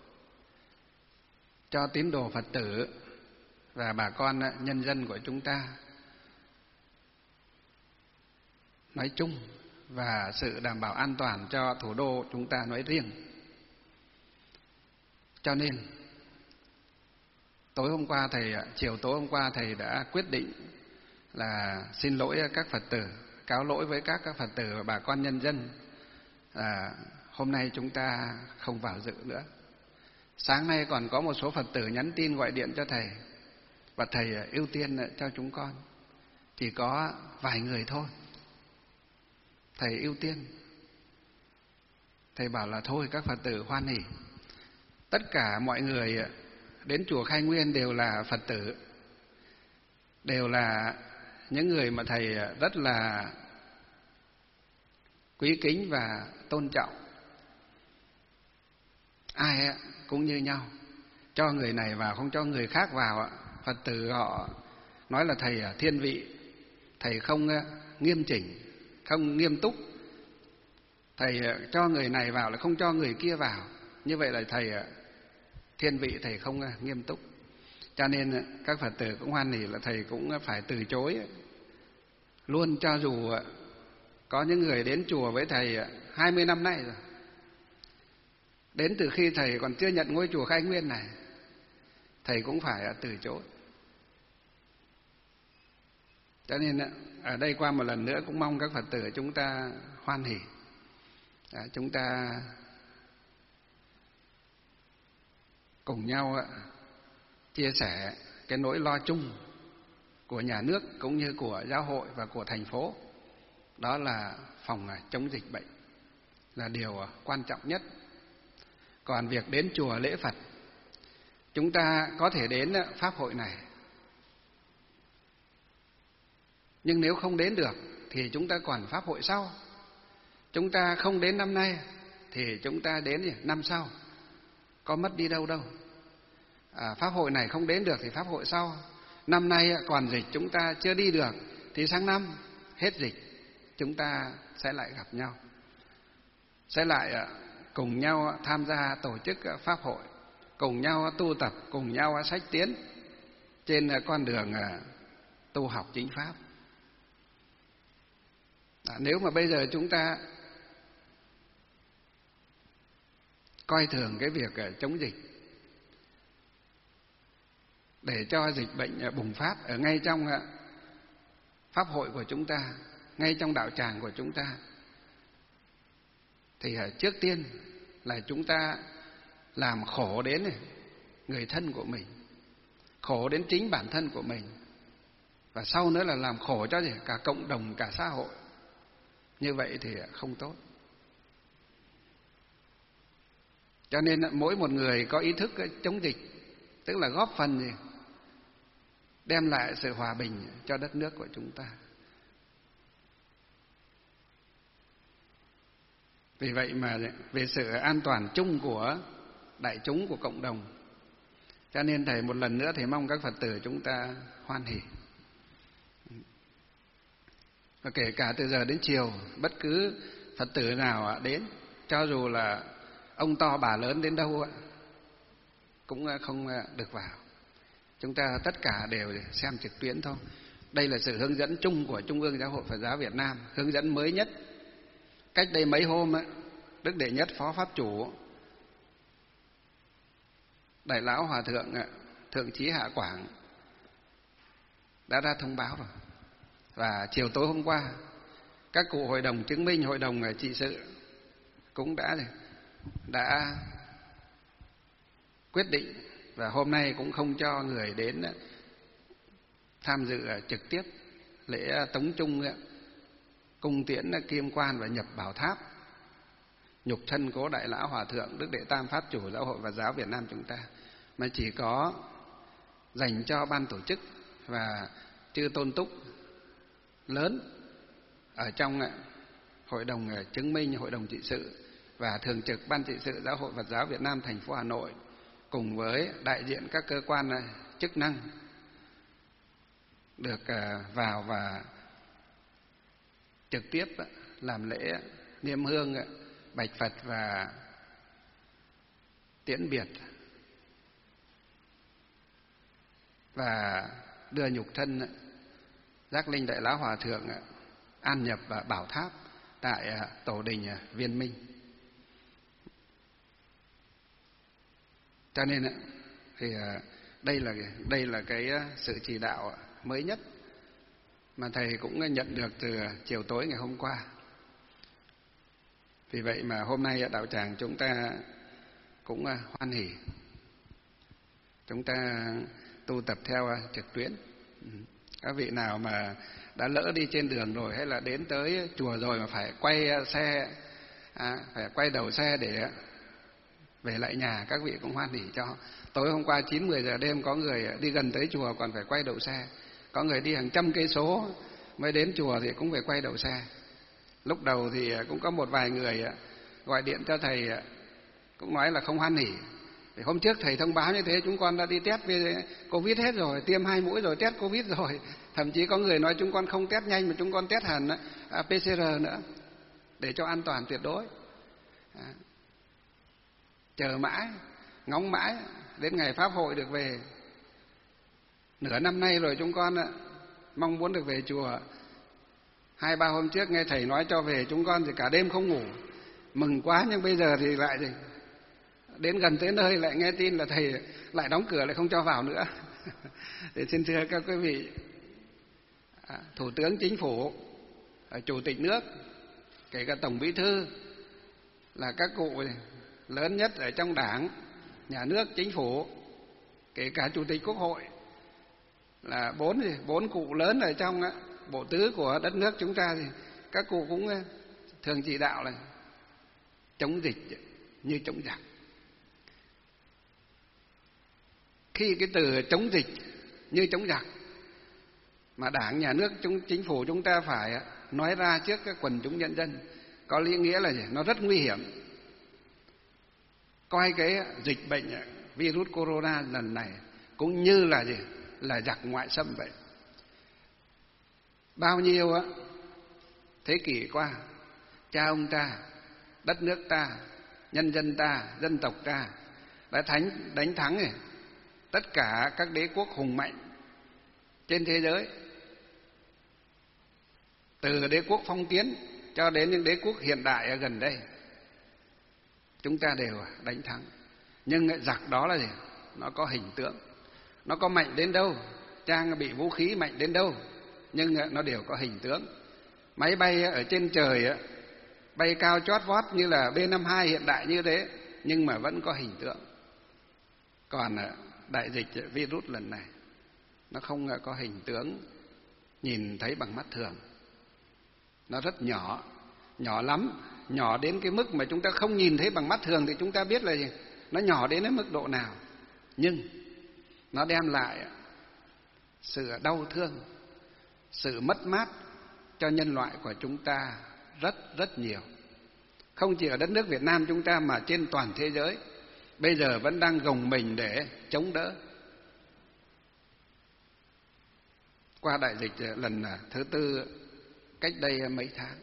cho tín đồ Phật tử và bà con nhân dân của chúng ta nói chung và sự đảm bảo an toàn cho thủ đô chúng ta nói riêng, cho nên chiều tối hôm qua thầy đã quyết định là xin lỗi các Phật tử, cáo lỗi với các Phật tử và bà con nhân dân. Hôm nay chúng ta không vào dự nữa. Sáng nay còn có một số Phật tử nhắn tin gọi điện cho thầy và thầy ưu tiên cho chúng con, chỉ có vài người thôi. Thầy ưu tiên, thầy bảo là thôi các Phật tử hoan hỉ. Tất cả mọi người đến chùa Khai Nguyên đều là Phật tử, đều là những người mà thầy rất là quý kính và tôn trọng. Ai cũng như nhau, cho người này vào không cho người khác vào. Phật tử họ nói là thầy thiên vị, thầy không nghiêm chỉnh, không nghiêm túc, thầy cho người này vào lại không cho người kia vào. Như vậy là thầy thiên vị, thầy không nghiêm túc. Cho nên các Phật tử cũng hoan hỉ là thầy cũng phải từ chối luôn, cho dù có những người đến chùa với thầy 20 năm nay rồi, đến từ khi thầy còn chưa nhận ngôi chùa Khai Nguyên này, thầy cũng phải từ chối. Cho nên ở đây qua một lần nữa cũng mong các Phật tử chúng ta hoan hỉ, chúng ta cùng nhau chia sẻ cái nỗi lo chung của nhà nước cũng như của giáo hội và của thành phố. Đó là phòng chống dịch bệnh là điều quan trọng nhất. Còn việc đến chùa lễ Phật, chúng ta có thể đến pháp hội này, nhưng nếu không đến được thì chúng ta còn pháp hội sau. Chúng ta không đến năm nay thì chúng ta đến năm sau, có mất đi đâu đâu. Pháp hội này không đến được thì pháp hội sau. Năm nay còn dịch chúng ta chưa đi được thì sang năm hết dịch chúng ta sẽ lại gặp nhau, sẽ lại cùng nhau tham gia tổ chức pháp hội, cùng nhau tu tập, cùng nhau sách tiến trên con đường tu học chính pháp. Nếu mà bây giờ chúng ta coi thường cái việc chống dịch để cho dịch bệnh bùng phát ở ngay trong pháp hội của chúng ta, ngay trong đạo tràng của chúng ta, thì trước tiên là chúng ta làm khổ đến người thân của mình, khổ đến chính bản thân của mình, và sau nữa là làm khổ cho cả cộng đồng, cả xã hội. Như vậy thì không tốt. Cho nên mỗi một người có ý thức chống dịch tức là góp phần gì? Đem lại sự hòa bình cho đất nước của chúng ta. Vì vậy mà về sự an toàn chung của đại chúng, của cộng đồng, cho nên thầy một lần nữa thầy mong các Phật tử chúng ta hoan hỉ. Và kể cả từ giờ đến chiều, bất cứ Phật tử nào đến, cho dù là ông to bà lớn đến đâu cũng không được vào. Chúng ta tất cả đều xem trực tuyến thôi. Đây là sự hướng dẫn chung của Trung ương Giáo hội Phật giáo Việt Nam, hướng dẫn mới nhất. Cách đây mấy hôm Đức Đệ Nhất Phó Pháp Chủ Đại Lão Hòa Thượng Thượng Chí Hạ Quảng đã ra thông báo rồi. Và chiều tối hôm qua, các cụ hội đồng chứng minh, hội đồng trị sự cũng đã quyết định, và hôm nay cũng không cho người đến tham dự trực tiếp lễ tống chung cung tiễn kim quan và nhập bảo tháp nhục thân cố Đại Lão Hòa Thượng Đức Đệ Tam Pháp Chủ Giáo hội Phật giáo Việt Nam chúng ta, mà chỉ có dành cho ban tổ chức và chư tôn túc lớn ở trong hội đồng chứng minh, hội đồng trị sự và thường trực ban trị sự Giáo hội Phật giáo Việt Nam thành phố Hà Nội, cùng với đại diện các cơ quan chức năng được vào và trực tiếp làm lễ niêm hương, bạch Phật và tiễn biệt, và đưa nhục thân Giác Linh Đại Lão Hòa Thượng an nhập và bảo tháp tại tổ đình Viên Minh. Cho nên thì đây là cái sự chỉ đạo mới nhất mà thầy cũng nhận được từ chiều tối ngày hôm qua. Vì vậy mà hôm nay đạo tràng chúng ta cũng hoan hỉ, chúng ta tu tập theo trực tuyến. Các vị nào mà đã lỡ đi trên đường rồi, hay là đến tới chùa rồi mà phải quay xe, phải quay đầu xe để về lại nhà, các vị cũng hoan hỉ cho. Tối hôm qua 9-10 giờ đêm có người đi gần tới chùa còn phải quay đầu xe, có người đi hàng trăm cây số mới đến chùa thì cũng phải quay đầu xe. Lúc đầu thì cũng có một vài người gọi điện cho thầy, cũng nói là không hoan hỉ. Thì hôm trước thầy thông báo như thế, chúng con đã đi test về Covid hết rồi, tiêm 2 mũi rồi, test Covid rồi. Thậm chí có người nói chúng con không test nhanh mà chúng con test hẳn PCR nữa, để cho an toàn tuyệt đối. Chờ mãi, ngóng mãi đến ngày pháp hội được về. Nửa năm nay rồi chúng con mong muốn được về chùa. 2-3 hôm trước nghe thầy nói cho về, chúng con thì cả đêm không ngủ, mừng quá. Nhưng bây giờ thì lại đến gần tới nơi lại nghe tin là thầy lại đóng cửa, lại không cho vào nữa. Thì xin thưa các quý vị, Thủ tướng Chính phủ, Chủ tịch nước, kể cả Tổng Bí thư, là các cụ lớn nhất ở trong Đảng, Nhà nước, Chính phủ, kể cả Chủ tịch Quốc hội, là bốn cụ lớn ở trong bộ tứ của đất nước chúng ta, thì các cụ cũng thường chỉ đạo là chống dịch như chống giặc. Khi cái từ chống dịch như chống giặc mà Đảng, Nhà nước, Chính phủ chúng ta phải nói ra trước các quần chúng nhân dân, có ý nghĩa là gì? Nó rất nguy hiểm. Coi cái dịch bệnh virus corona lần này cũng như là gì? Là giặc ngoại xâm vậy. Bao nhiêu thế kỷ qua, cha ông ta, đất nước ta, nhân dân ta, dân tộc ta đã đánh thắng tất cả các đế quốc hùng mạnh trên thế giới, từ đế quốc phong kiến cho đến những đế quốc hiện đại ở gần đây, chúng ta đều đánh thắng. Nhưng giặc đó là gì? Nó có hình tượng, nó có mạnh đến đâu, trang bị vũ khí mạnh đến đâu, nhưng nó đều có hình tướng. Máy bay ở trên trời bay cao chót vót như là B-52 hiện đại như thế, nhưng mà vẫn có hình tượng. Còn đại dịch virus lần này nó không có hình tướng nhìn thấy bằng mắt thường. Nó rất nhỏ, nhỏ lắm, nhỏ đến cái mức mà chúng ta không nhìn thấy bằng mắt thường thì chúng ta biết là gì? Nó nhỏ đến cái mức độ nào. Nhưng nó đem lại sự đau thương, sự mất mát cho nhân loại của chúng ta rất nhiều. Không chỉ ở đất nước Việt Nam chúng ta mà trên toàn thế giới bây giờ vẫn đang gồng mình để chống đỡ. Qua đại dịch lần thứ tư cách đây mấy tháng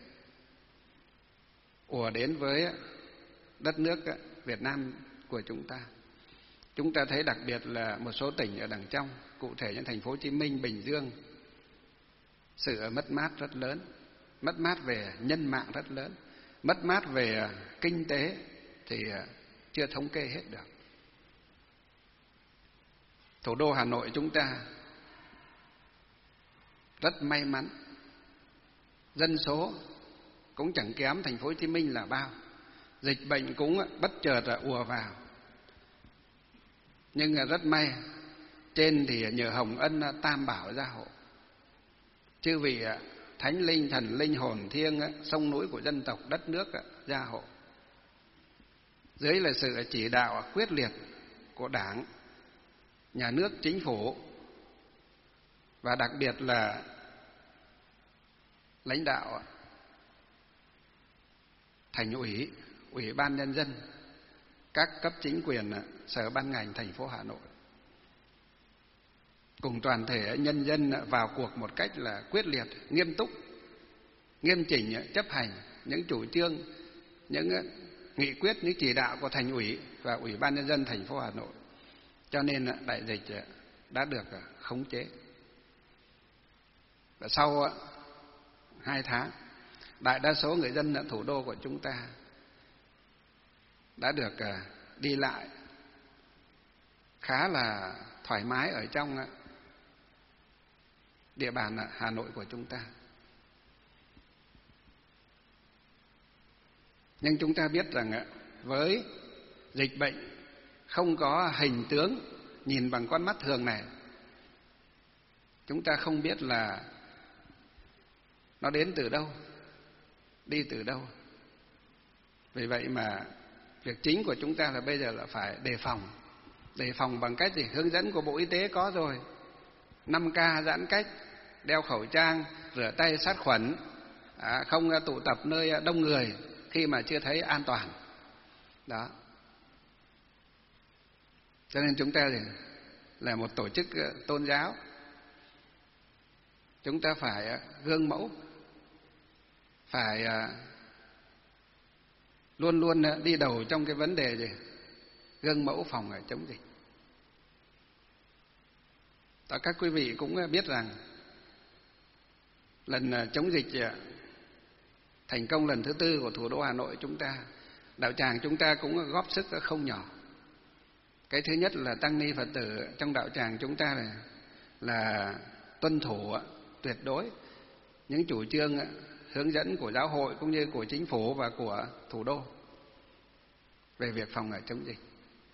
ùa đến với đất nước Việt Nam của chúng ta thấy đặc biệt là một số tỉnh ở đằng trong, cụ thể như thành phố Hồ Chí Minh, Bình Dương, sự mất mát rất lớn, mất mát về nhân mạng rất lớn, mất mát về kinh tế thì chưa thống kê hết được. Thủ đô Hà Nội chúng ta rất may mắn, dân số cũng chẳng kém thành phố Hồ Chí Minh là bao, dịch bệnh cũng bất chợt ùa vào, nhưng rất may trên thì nhờ hồng ân Tam Bảo gia hộ, chư vị thánh linh, thần linh, hồn thiêng, sông núi của dân tộc đất nước gia hộ. Dưới là sự chỉ đạo quyết liệt của Đảng, Nhà nước, Chính phủ và đặc biệt là lãnh đạo Thành ủy, Ủy ban Nhân dân, các cấp chính quyền, sở ban ngành thành phố Hà Nội cùng toàn thể nhân dân vào cuộc một cách là quyết liệt, nghiêm túc, nghiêm chỉnh chấp hành những chủ trương, những nghị quyết, những chỉ đạo của Thành ủy và Ủy ban Nhân dân thành phố Hà Nội. Cho nên đại dịch đã được khống chế. Và sau 2 tháng, đại đa số người dân ở thủ đô của chúng ta đã được đi lại khá là thoải mái ở trong địa bàn Hà Nội của chúng ta. Nhưng chúng ta biết rằng với dịch bệnh không có hình tướng nhìn bằng con mắt thường này, chúng ta không biết là nó đến từ đâu, đi từ đâu. Vì vậy mà việc chính của chúng ta là bây giờ là phải đề phòng. Đề phòng bằng cách gì? Hướng dẫn của Bộ Y tế có rồi, 5K giãn cách, đeo khẩu trang, rửa tay sát khuẩn, không tụ tập nơi đông người khi mà chưa thấy an toàn. Đó. Cho nên chúng ta là một tổ chức tôn giáo, chúng ta phải gương mẫu, phải luôn luôn đi đầu trong cái vấn đề gì? Gương mẫu phòng chống dịch. Và các quý vị cũng biết rằng lần chống dịch thành công lần thứ tư của thủ đô Hà Nội chúng ta, đạo tràng chúng ta cũng góp sức không nhỏ. Cái thứ nhất là tăng ni Phật tử trong đạo tràng chúng ta này là tuân thủ tuyệt đối những chủ trương hướng dẫn của giáo hội cũng như của chính phủ và của thủ đô về việc phòng chống dịch.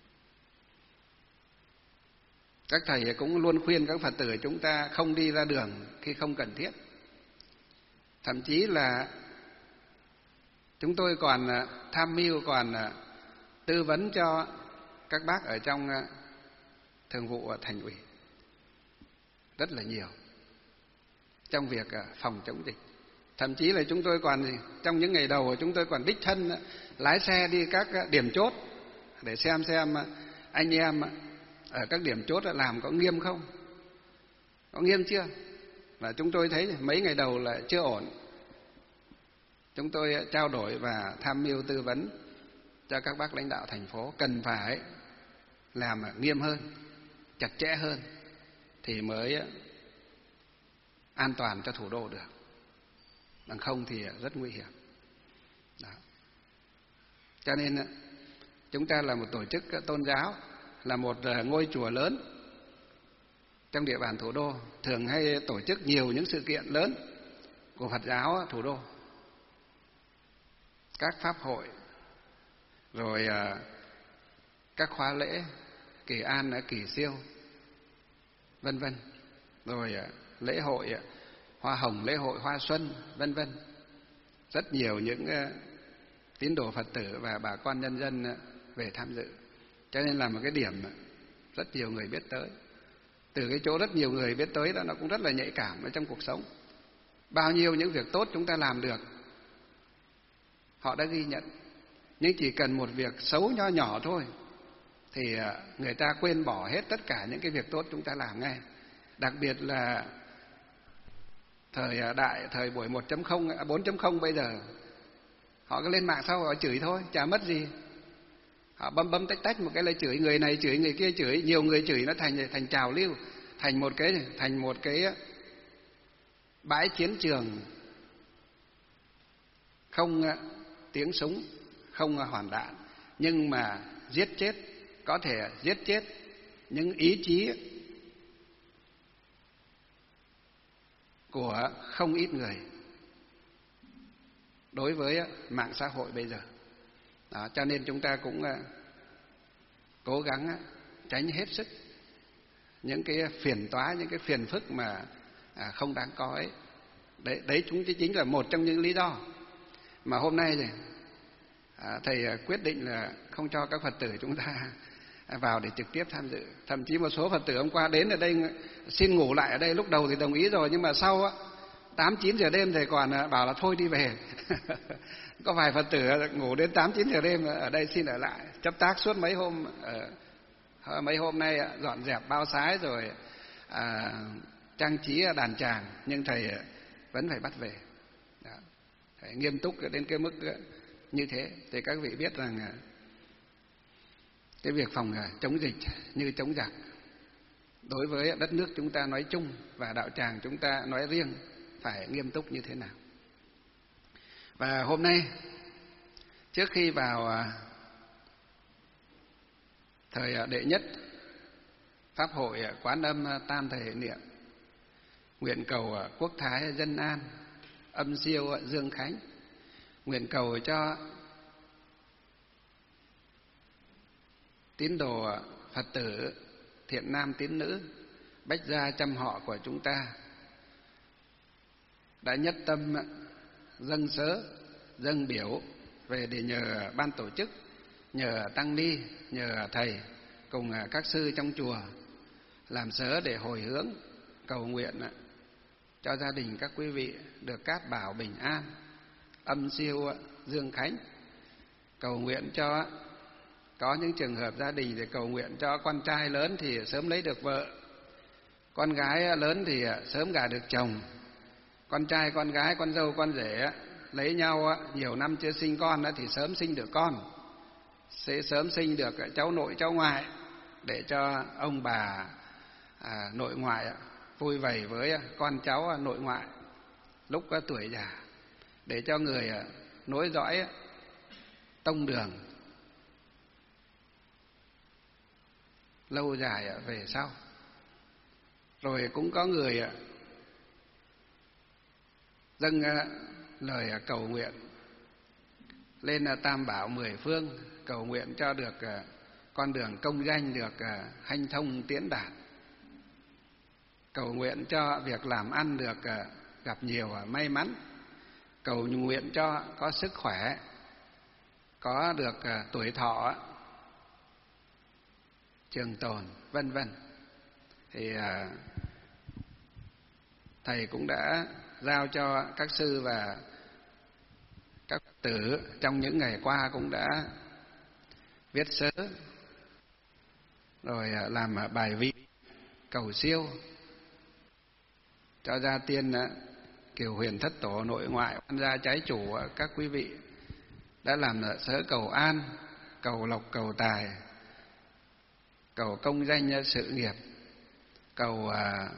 Các thầy cũng luôn khuyên các Phật tử chúng ta không đi ra đường khi không cần thiết. Thậm chí là chúng tôi còn tham mưu, còn tư vấn cho các bác ở trong thường vụ Thành ủy rất là nhiều trong việc phòng chống dịch. Thậm chí là chúng tôi còn trong những ngày đầu chúng tôi còn đích thân lái xe đi các điểm chốt để xem anh em ở các điểm chốt làm có nghiêm không, có nghiêm chưa. Và chúng tôi thấy mấy ngày đầu là chưa ổn. Chúng tôi trao đổi và tham mưu tư vấn cho các bác lãnh đạo thành phố cần phải làm nghiêm hơn, chặt chẽ hơn thì mới an toàn cho thủ đô được. Bằng không thì rất nguy hiểm. Đó. Cho nên chúng ta là một tổ chức tôn giáo, là một ngôi chùa lớn trong địa bàn thủ đô, thường hay tổ chức nhiều những sự kiện lớn của Phật giáo thủ đô, các pháp hội, rồi các khóa lễ kỳ an, kỳ siêu, vân vân, rồi lễ hội hoa hồng, lễ hội hoa xuân, vân vân. Rất nhiều những tín đồ Phật tử và bà con nhân dân về tham dự, cho nên là một cái điểm rất nhiều người biết tới. từ cái chỗ rất nhiều người biết tới đó, nó cũng rất là nhạy cảm ở trong cuộc sống. Bao nhiêu những việc tốt chúng ta làm được, họ đã ghi nhận. Nhưng chỉ cần một việc xấu nho nhỏ thôi thì người ta quên bỏ hết tất cả những cái việc tốt chúng ta làm ngay. Đặc biệt là thời buổi 1.0, 4.0 bây giờ, họ cứ lên mạng sau họ chửi thôi, chả mất gì. Họ bấm tách tách một cái là chửi, người này chửi, người kia chửi, nhiều người chửi nó thành trào lưu, thành một cái bãi chiến trường không tiếng súng, không hoàn đạn, nhưng mà giết chết, có thể giết chết những ý chí của không ít người đối với mạng xã hội bây giờ. Đó, cho nên chúng ta cũng cố gắng tránh hết sức những cái phiền toái, những cái phiền phức mà không đáng có ấy. Đấy chính là một trong những lý do mà hôm nay này thầy quyết định là không cho các Phật tử chúng ta vào để trực tiếp tham dự. Thậm chí một số Phật tử hôm qua đến ở đây xin ngủ lại ở đây, lúc đầu thì đồng ý rồi, nhưng mà sau 8-9 giờ đêm thầy còn bảo là thôi đi về. Có vài Phật tử ngủ đến 8-9 giờ đêm ở đây xin ở lại, chấp tác suốt mấy hôm nay dọn dẹp bao sái rồi trang trí đàn tràng, nhưng thầy vẫn phải bắt về. Đó. Thầy nghiêm túc đến cái mức như thế. Thì các vị biết rằng cái việc phòng chống dịch như chống giặc đối với đất nước chúng ta nói chung và đạo tràng chúng ta nói riêng phải nghiêm túc như thế nào. Và hôm nay, trước khi vào thời đệ nhất Pháp hội Quán Âm Tam Thể Niệm, nguyện cầu quốc thái dân an, âm siêu dương khánh, nguyện cầu cho tín đồ Phật tử, thiện nam tín nữ, bách gia trăm họ của chúng ta đã nhất tâm dâng sớ, dâng biểu về để nhờ ban tổ chức, nhờ tăng ni, nhờ thầy cùng các sư trong chùa làm sớ để hồi hướng cầu nguyện cho gia đình các quý vị được cát bảo bình an, âm siêu dương khánh. Cầu nguyện cho có những trường hợp gia đình thì cầu nguyện cho con trai lớn thì sớm lấy được vợ, con gái lớn thì sớm gả được chồng, con trai con gái, con dâu con rể lấy nhau nhiều năm chưa sinh con thì sớm sinh được con, sẽ sớm sinh được cháu nội cháu ngoại, để cho ông bà nội ngoại vui vầy với con cháu nội ngoại lúc tuổi già, để cho người nối dõi tông đường lâu dài về sau. Rồi cũng có người dâng lời cầu nguyện lên Tam Bảo Mười Phương, cầu nguyện cho được con đường công danh được hanh thông tiến đạt, cầu nguyện cho việc làm ăn được gặp nhiều may mắn, cầu nguyện cho có sức khỏe, có được tuổi thọ trường tồn, vân vân. Thì thầy cũng đã giao cho các sư và các tử trong những ngày qua cũng đã viết sớ, rồi làm bài vị cầu siêu cho gia tiên Kiều Huyền Thất Tổ nội ngoại, quan gia trái chủ các quý vị đã làm sớ cầu an, cầu lộc cầu tài, cầu công danh sự nghiệp, cầu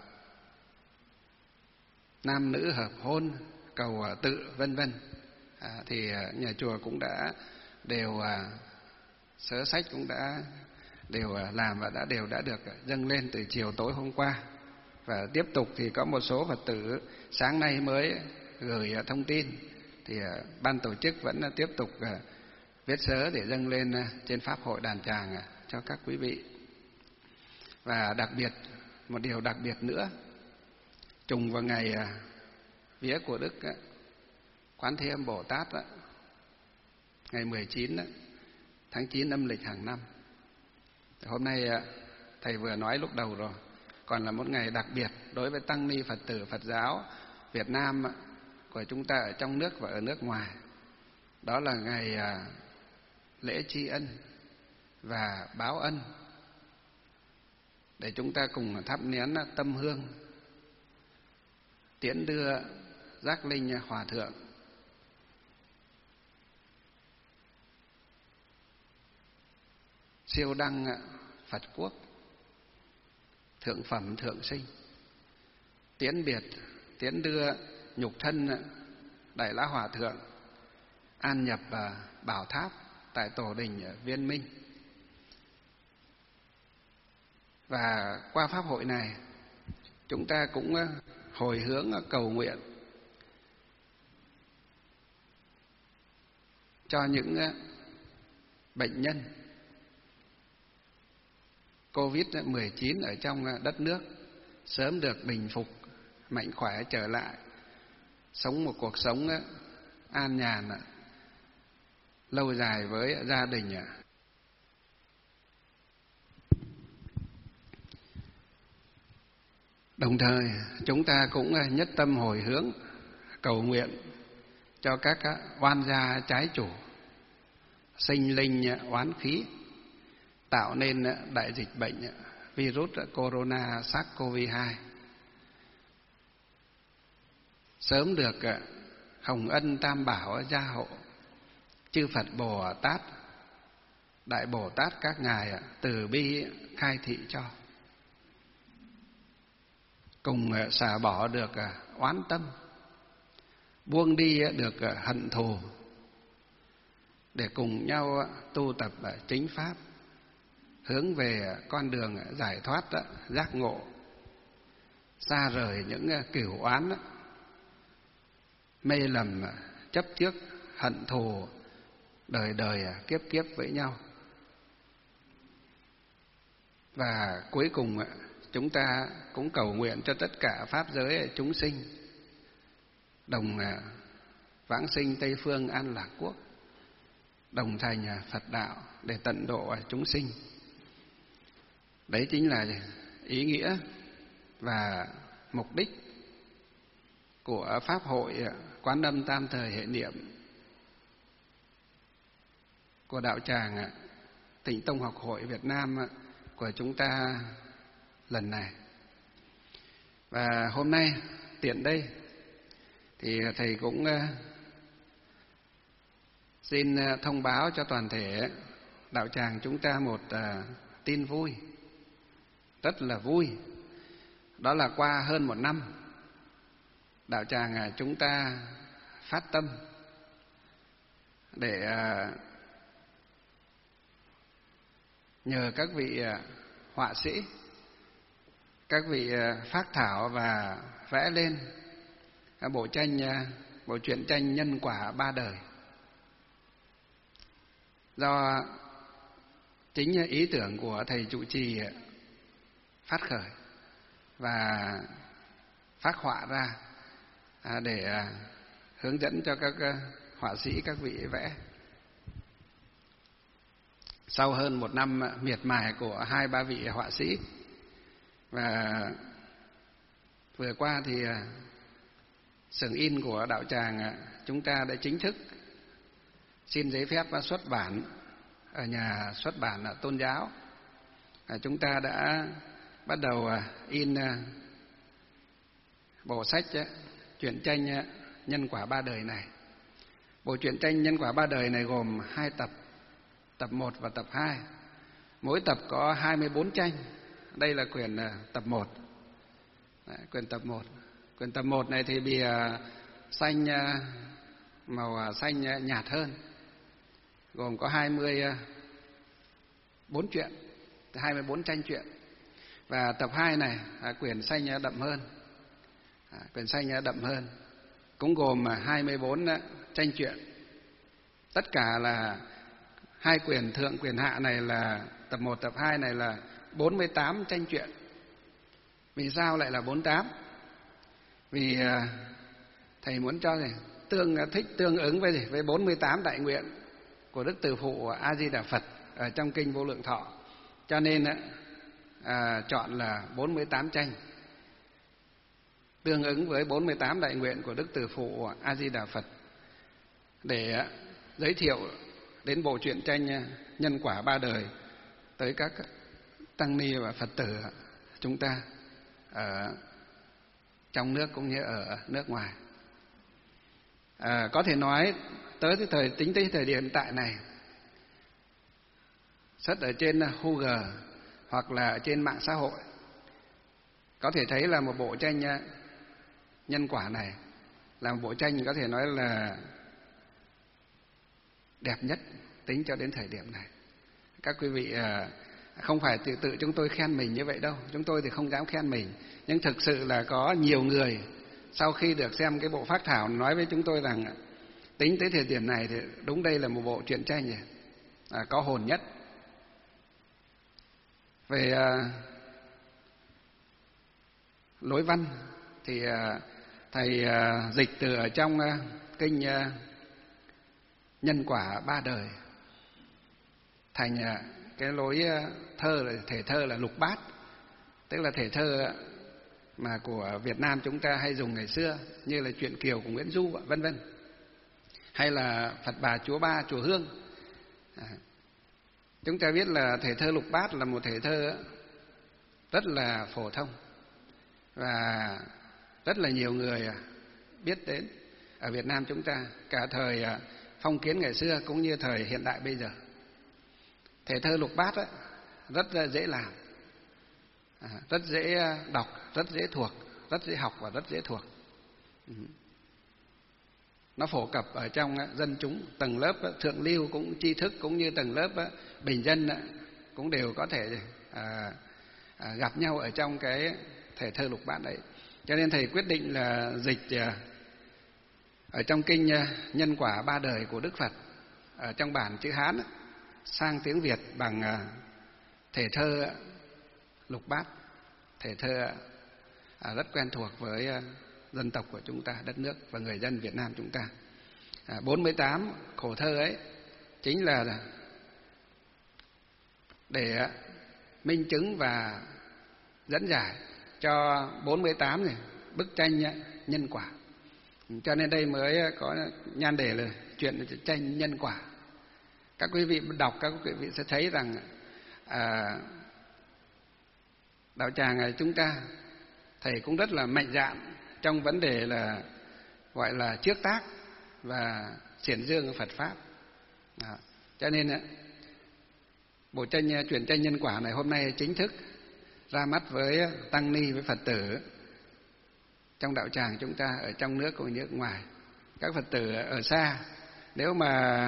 nam nữ hợp hôn, cầu tự, vân vân. Thì nhà chùa cũng đã đều sớ sách cũng đã đều làm và đều đã được dâng lên từ chiều tối hôm qua. Và tiếp tục thì có một số Phật tử sáng nay mới gửi thông tin, thì ban tổ chức vẫn tiếp tục viết sớ để dâng lên trên Pháp hội đàn tràng cho các quý vị. Và đặc biệt, một điều đặc biệt nữa, trùng vào ngày vía của Đức Quán Thế Âm Bồ Tát ngày 19 tháng 9 âm lịch hàng năm. Hôm nay thầy vừa nói lúc đầu rồi, còn là một ngày đặc biệt đối với tăng ni Phật tử Phật giáo Việt Nam của chúng ta ở trong nước và ở nước ngoài. Đó là ngày lễ tri ân và báo ân, để chúng ta cùng thắp nén tâm hương tiễn đưa giác linh hòa thượng siêu đăng Phật quốc, thượng phẩm thượng sinh, tiễn đưa nhục thân Đại Lão Hòa Thượng an nhập Bảo Tháp tại tổ đình Viên Minh. Và qua pháp hội này, chúng ta cũng hồi hướng cầu nguyện cho những bệnh nhân COVID-19 ở trong đất nước sớm được bình phục, mạnh khỏe trở lại, sống một cuộc sống an nhàn, lâu dài với gia đình. Đồng thời, chúng ta cũng nhất tâm hồi hướng cầu nguyện cho các oan gia trái chủ, sinh linh oán khí, tạo nên đại dịch bệnh virus corona SARS-CoV-2 sớm được hồng ân tam bảo gia hộ, chư Phật Bồ Tát, Đại Bồ Tát các ngài từ bi khai thị cho, cùng xả bỏ được oán tâm, buông đi được hận thù, để cùng nhau tu tập chính pháp, hướng về con đường giải thoát giác ngộ, xa rời những cửu oán mê lầm chấp trước hận thù đời đời kiếp kiếp với nhau. Và cuối cùng chúng ta cũng cầu nguyện cho tất cả pháp giới chúng sinh đồng vãng sinh Tây phương an lạc quốc, đồng thành Phật đạo để tận độ chúng sinh. Đấy chính là ý nghĩa và mục đích của pháp hội Quán Âm Tam Thời Hệ Niệm của đạo tràng Tịnh Tông Học Hội Việt Nam của chúng ta lần này. Và hôm nay tiện đây thì thầy cũng xin thông báo cho toàn thể đạo tràng chúng ta một tin vui, rất là vui. Đó là qua hơn một năm, đạo tràng chúng ta phát tâm để nhờ các vị họa sĩ, các vị phác thảo và vẽ lên bộ truyện tranh Nhân Quả Ba Đời, do chính ý tưởng của thầy trụ trì phát khởi và phác họa ra để hướng dẫn cho các họa sĩ, các vị vẽ. Sau hơn một năm miệt mài của 2-3 vị họa sĩ, và vừa qua thì xưởng in của đạo tràng chúng ta đã chính thức xin giấy phép xuất bản ở nhà xuất bản tôn giáo. Chúng ta đã bắt đầu in bộ sách truyện tranh Nhân Quả Ba Đời này. Bộ truyện tranh Nhân Quả Ba Đời này gồm 2 tập, tập 1 và tập 2. Mỗi tập có 24 tranh. Đây là quyển tập 1. Quyển tập 1. Quyển tập 1 này thì bìa xanh, màu xanh nhạt hơn, gồm có 24 truyện, 24 tranh truyện. Và tập 2 này quyển xanh đậm hơn. Quyển xanh đậm hơn cũng gồm 24 tranh truyện. Tất cả là 2 quyển thượng, quyển hạ này là tập 1, tập 2 này là 48 tranh truyện. Vì sao lại là 48? Vì thầy muốn cho tương ứng với 48 đại nguyện của Đức Từ Phụ A Di Đà Phật ở trong kinh Vô Lượng Thọ. Cho nên chọn là 48 tranh, tương ứng với 48 đại nguyện của Đức Từ Phụ A Di Đà Phật, để giới thiệu đến bộ truyện tranh Nhân Quả Ba Đời tới các tăng ni và Phật tử chúng ta ở trong nước cũng như ở nước ngoài. Có thể nói tính tới thời điểm hiện tại này, search ở trên Google hoặc là trên mạng xã hội, có thể thấy là một bộ tranh Nhân Quả này là một bộ tranh có thể nói là đẹp nhất tính cho đến thời điểm này. Các quý vị không phải tự chúng tôi khen mình như vậy đâu, chúng tôi thì không dám khen mình, nhưng thực sự là có nhiều người sau khi được xem cái bộ phác thảo nói với chúng tôi rằng tính tới thời điểm này thì đúng đây là một bộ truyện tranh có hồn nhất. Về lối văn thì thầy dịch từ ở trong kinh Nhân Quả Ba Đời thành cái lối thơ, thể thơ là lục bát, tức là thể thơ mà của Việt Nam chúng ta hay dùng ngày xưa, như là truyện Kiều của Nguyễn Du vân vân, hay là Phật Bà Chúa Ba Chùa Hương. Chúng ta biết là thể thơ lục bát là một thể thơ rất là phổ thông và rất là nhiều người biết đến ở Việt Nam chúng ta, cả thời phong kiến ngày xưa cũng như thời hiện đại bây giờ. Thể thơ lục bát rất dễ làm, rất dễ đọc, rất dễ thuộc, rất dễ học và rất dễ thuộc. Nó phổ cập ở trong dân chúng, tầng lớp thượng lưu cũng tri thức cũng như tầng lớp bình dân cũng đều có thể gặp nhau ở trong cái thể thơ lục bát đấy. Cho nên thầy quyết định là dịch ở trong kinh Nhân Quả Ba Đời của Đức Phật ở trong bản chữ Hán sang tiếng Việt bằng thể thơ lục bát, thể thơ rất quen thuộc với dân tộc của chúng ta, đất nước và người dân Việt Nam chúng ta. 48 khổ thơ ấy chính là để minh chứng và dẫn giải cho 48 bức tranh nhân quả. Cho nên đây mới có nhan đề là chuyện tranh nhân quả. Các quý vị đọc, các quý vị sẽ thấy rằng đạo tràng chúng ta, thầy cũng rất là mạnh dạn trong vấn đề là gọi là trước tác và triển dương Phật pháp. Cho nên bộ tranh truyện tranh nhân quả này hôm nay chính thức ra mắt với tăng ni, với Phật tử trong đạo tràng chúng ta ở trong nước cũng như nước ngoài. Các Phật tử ở xa, nếu mà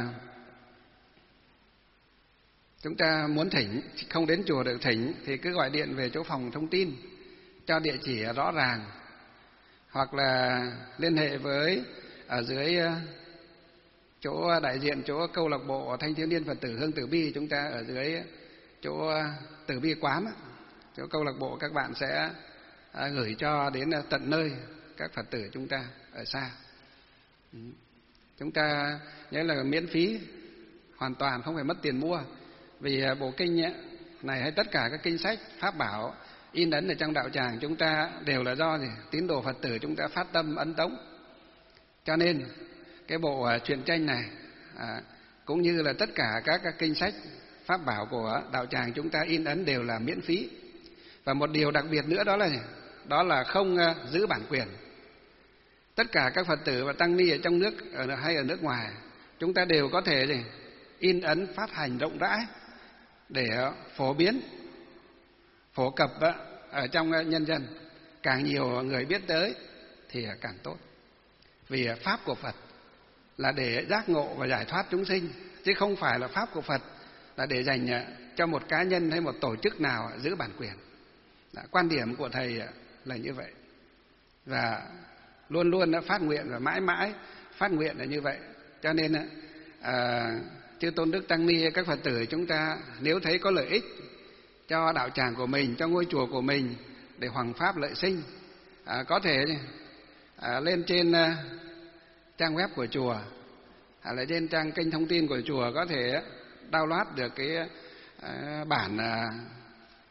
chúng ta muốn thỉnh, không đến chùa được thỉnh thì cứ gọi điện về chỗ phòng thông tin cho địa chỉ rõ ràng, hoặc là liên hệ với ở dưới chỗ đại diện chỗ câu lạc bộ Thanh Thiếu Niên Phật tử Hương Từ Bi, chúng ta ở dưới chỗ Từ Bi quán, chỗ câu lạc bộ, các bạn sẽ gửi cho đến tận nơi các Phật tử chúng ta ở xa. Chúng ta nhớ là miễn phí hoàn toàn, không phải mất tiền mua. Vì bộ kinh này hay tất cả các kinh sách pháp bảo in ấn ở trong đạo tràng chúng ta đều là do tín đồ Phật tử chúng ta phát tâm ấn tống. Cho nên cái bộ truyện tranh này cũng như là tất cả các kinh sách pháp bảo của đạo tràng chúng ta in ấn đều là miễn phí. Và một điều đặc biệt nữa đó là không giữ bản quyền. Tất cả các Phật tử và tăng ni ở trong nước hay ở nước ngoài, chúng ta đều có thể in ấn phát hành rộng rãi để phổ biến, phổ cập ở trong nhân dân. Càng nhiều người biết tới thì càng tốt. Vì pháp của Phật là để giác ngộ và giải thoát chúng sinh, chứ không phải là pháp của Phật là để dành cho một cá nhân hay một tổ chức nào giữ bản quyền. Quan điểm của thầy là như vậy, và luôn luôn đã phát nguyện và mãi mãi phát nguyện là như vậy. Cho nên chư tôn đức tăng ni, các Phật tử chúng ta nếu thấy có lợi ích cho đạo tràng của mình, cho ngôi chùa của mình để hoằng pháp lợi sinh, có thể lên trên trang web của chùa hay là trên trang kênh thông tin của chùa có thể download được cái bản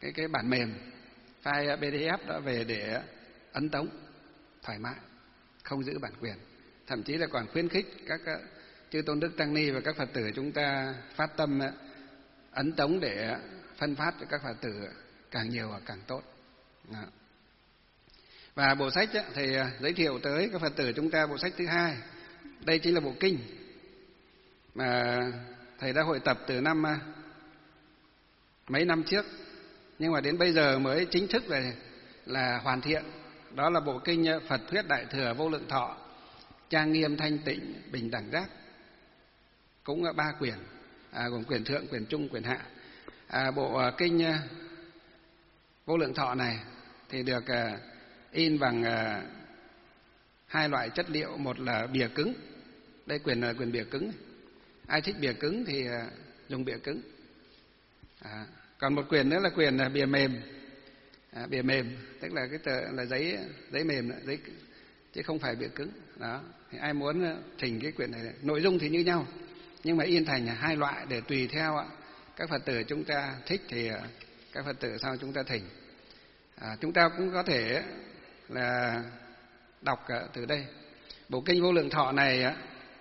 cái bản mềm file PDF đó về để ấn tống thoải mái, không giữ bản quyền. Thậm chí là còn khuyến khích các chư tôn đức tăng ni và các Phật tử chúng ta phát tâm ấn tống để phân phát cho các Phật tử càng nhiều và càng tốt. Đó. Và bộ sách thì giới thiệu tới các Phật tử chúng ta bộ sách thứ hai. Đây chính là bộ kinh mà thầy đã hội tập từ mấy năm trước, nhưng mà đến bây giờ mới chính thức là hoàn thiện. Đó là bộ kinh Phật Thuyết Đại Thừa Vô Lượng Thọ, trang nghiêm thanh tịnh bình đẳng giác, cũng 3 quyển, gồm quyển thượng, quyển trung, quyển hạ. Bộ kinh Vô Lượng Thọ này thì được in bằng 2 loại chất liệu, một là bìa cứng. Đây quyển là quyển bìa cứng. Ai thích bìa cứng thì dùng bìa cứng. Còn một quyển nữa là quyển bìa mềm. Bìa mềm tức là cái tờ là giấy mềm, giấy chứ không phải bìa cứng. Đó. Thì ai muốn thỉnh cái quyển này, nội dung thì như nhau, nhưng mà in thành 2 loại để tùy theo các Phật tử chúng ta thích thì các Phật tử sau chúng ta thỉnh. Chúng ta cũng có thể là đọc từ đây. Bộ kinh Vô Lượng Thọ này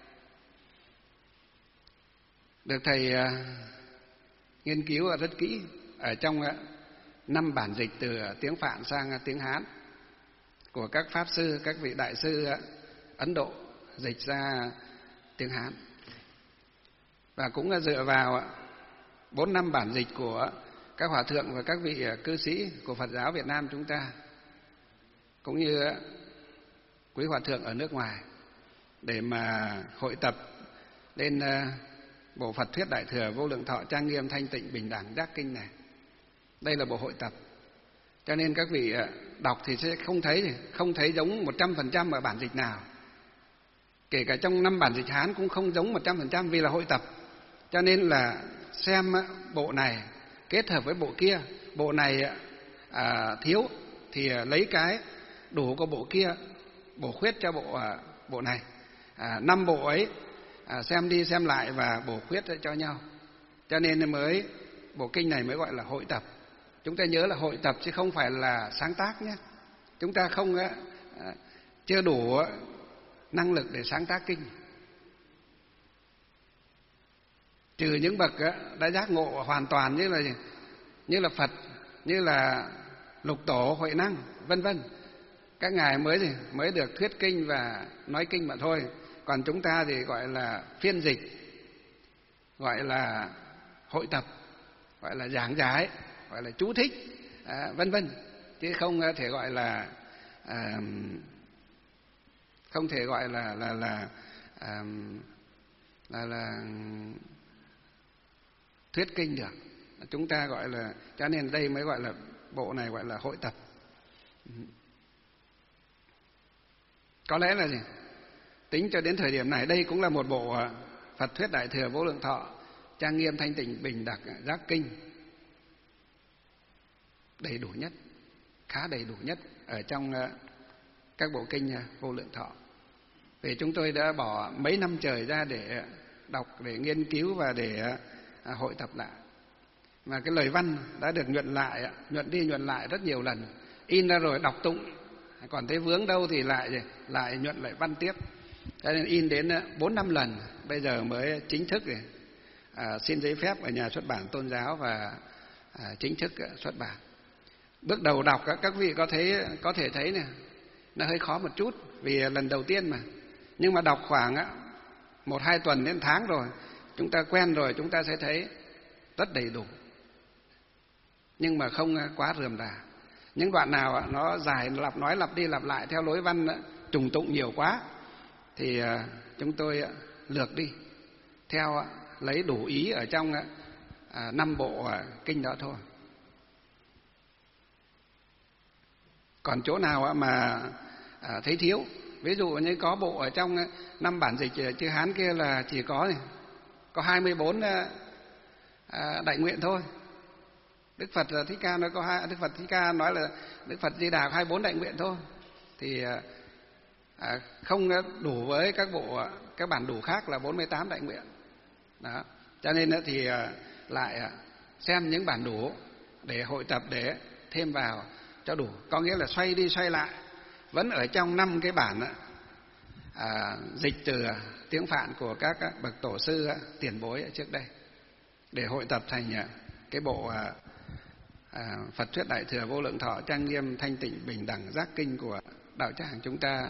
được thầy nghiên cứu rất kỹ ở trong 5 bản dịch từ tiếng Phạn sang tiếng Hán của các pháp sư, các vị đại sư Ấn Độ dịch ra tiếng Hán, và cũng dựa vào 4-5 bản dịch của các hòa thượng và các vị cư sĩ của Phật giáo Việt Nam chúng ta, cũng như quý hòa thượng ở nước ngoài, để mà hội tập lên bộ Phật Thuyết Đại Thừa Vô Lượng Thọ trang nghiêm thanh tịnh bình đẳng giác kinh này. Đây là bộ hội tập, cho nên các vị đọc thì sẽ không thấy giống 100% ở bản dịch nào. Kể cả trong 5 bản dịch Hán cũng không giống 100% vì là hội tập. Cho nên là xem bộ này kết hợp với bộ kia, bộ này thiếu thì lấy cái đủ của bộ kia bổ khuyết cho bộ này. 5 bộ ấy xem đi xem lại và bổ khuyết cho nhau. Cho nên mới bộ kinh này mới gọi là hội tập. Chúng ta nhớ là hội tập chứ không phải là sáng tác nhé. Chúng ta không chưa đủ năng lực để sáng tác kinh. Trừ những bậc đã giác ngộ hoàn toàn như là Phật, như là Lục Tổ, Huệ Năng, vân vân. Các ngài mới được thuyết kinh và nói kinh mà thôi. Còn chúng ta thì gọi là phiên dịch, gọi là hội tập, gọi là giảng giải, gọi là chú thích, vân vân, chứ không thể gọi là thuyết kinh được. Chúng ta gọi là, cho nên đây mới gọi là bộ này gọi là hội tập. Có lẽ là gì? Tính cho đến thời điểm này đây cũng là một bộ Phật Thuyết Đại Thừa Vô Lượng Thọ trang nghiêm thanh tịnh bình đẳng giác kinh đầy đủ nhất, khá đầy đủ nhất ở trong các bộ kinh Vô Lượng Thọ. Vì chúng tôi đã bỏ mấy năm trời ra để đọc, để nghiên cứu và để hội tập lại. Mà cái lời văn đã được nhuận đi nhuận lại rất nhiều lần, in ra rồi đọc tụng, còn thấy vướng đâu thì lại nhuận lại văn tiếp. Cho nên in đến 4-5 lần, bây giờ mới chính thức xin giấy phép ở nhà xuất bản Tôn Giáo và chính thức xuất bản. Bước đầu đọc các vị có thể thấy này, nó hơi khó một chút vì lần đầu tiên mà. Nhưng mà đọc khoảng 1-2 tuần đến tháng rồi, chúng ta quen rồi, chúng ta sẽ thấy rất đầy đủ, nhưng mà không quá rườm rà. Những đoạn nào nó dài, nói lặp đi lặp lại theo lối văn trùng tụng nhiều quá thì chúng tôi lược đi theo lấy đủ ý ở trong 5 bộ kinh đó thôi. Còn chỗ nào mà thấy thiếu, ví dụ như có bộ ở trong 5 bản dịch chữ Hán kia là chỉ có 24 đại nguyện thôi. Đức Phật Thích Ca nói Đức Phật Thích Ca nói là Đức Phật Di Đà có 24 đại nguyện thôi, thì không đủ với các bản đủ khác là 48 đại nguyện. Đó. Cho nên thì lại xem những bản đủ để hội tập, để thêm vào cho đủ. Có nghĩa là xoay đi xoay lại vẫn ở trong 5 cái bản dịch từ tiếng Phạn của các bậc tổ sư tiền bối trước đây, để hội tập thành cái bộ Phật thuyết Đại thừa Vô Lượng Thọ trang nghiêm thanh tịnh bình đẳng giác kinh của đạo tràng chúng ta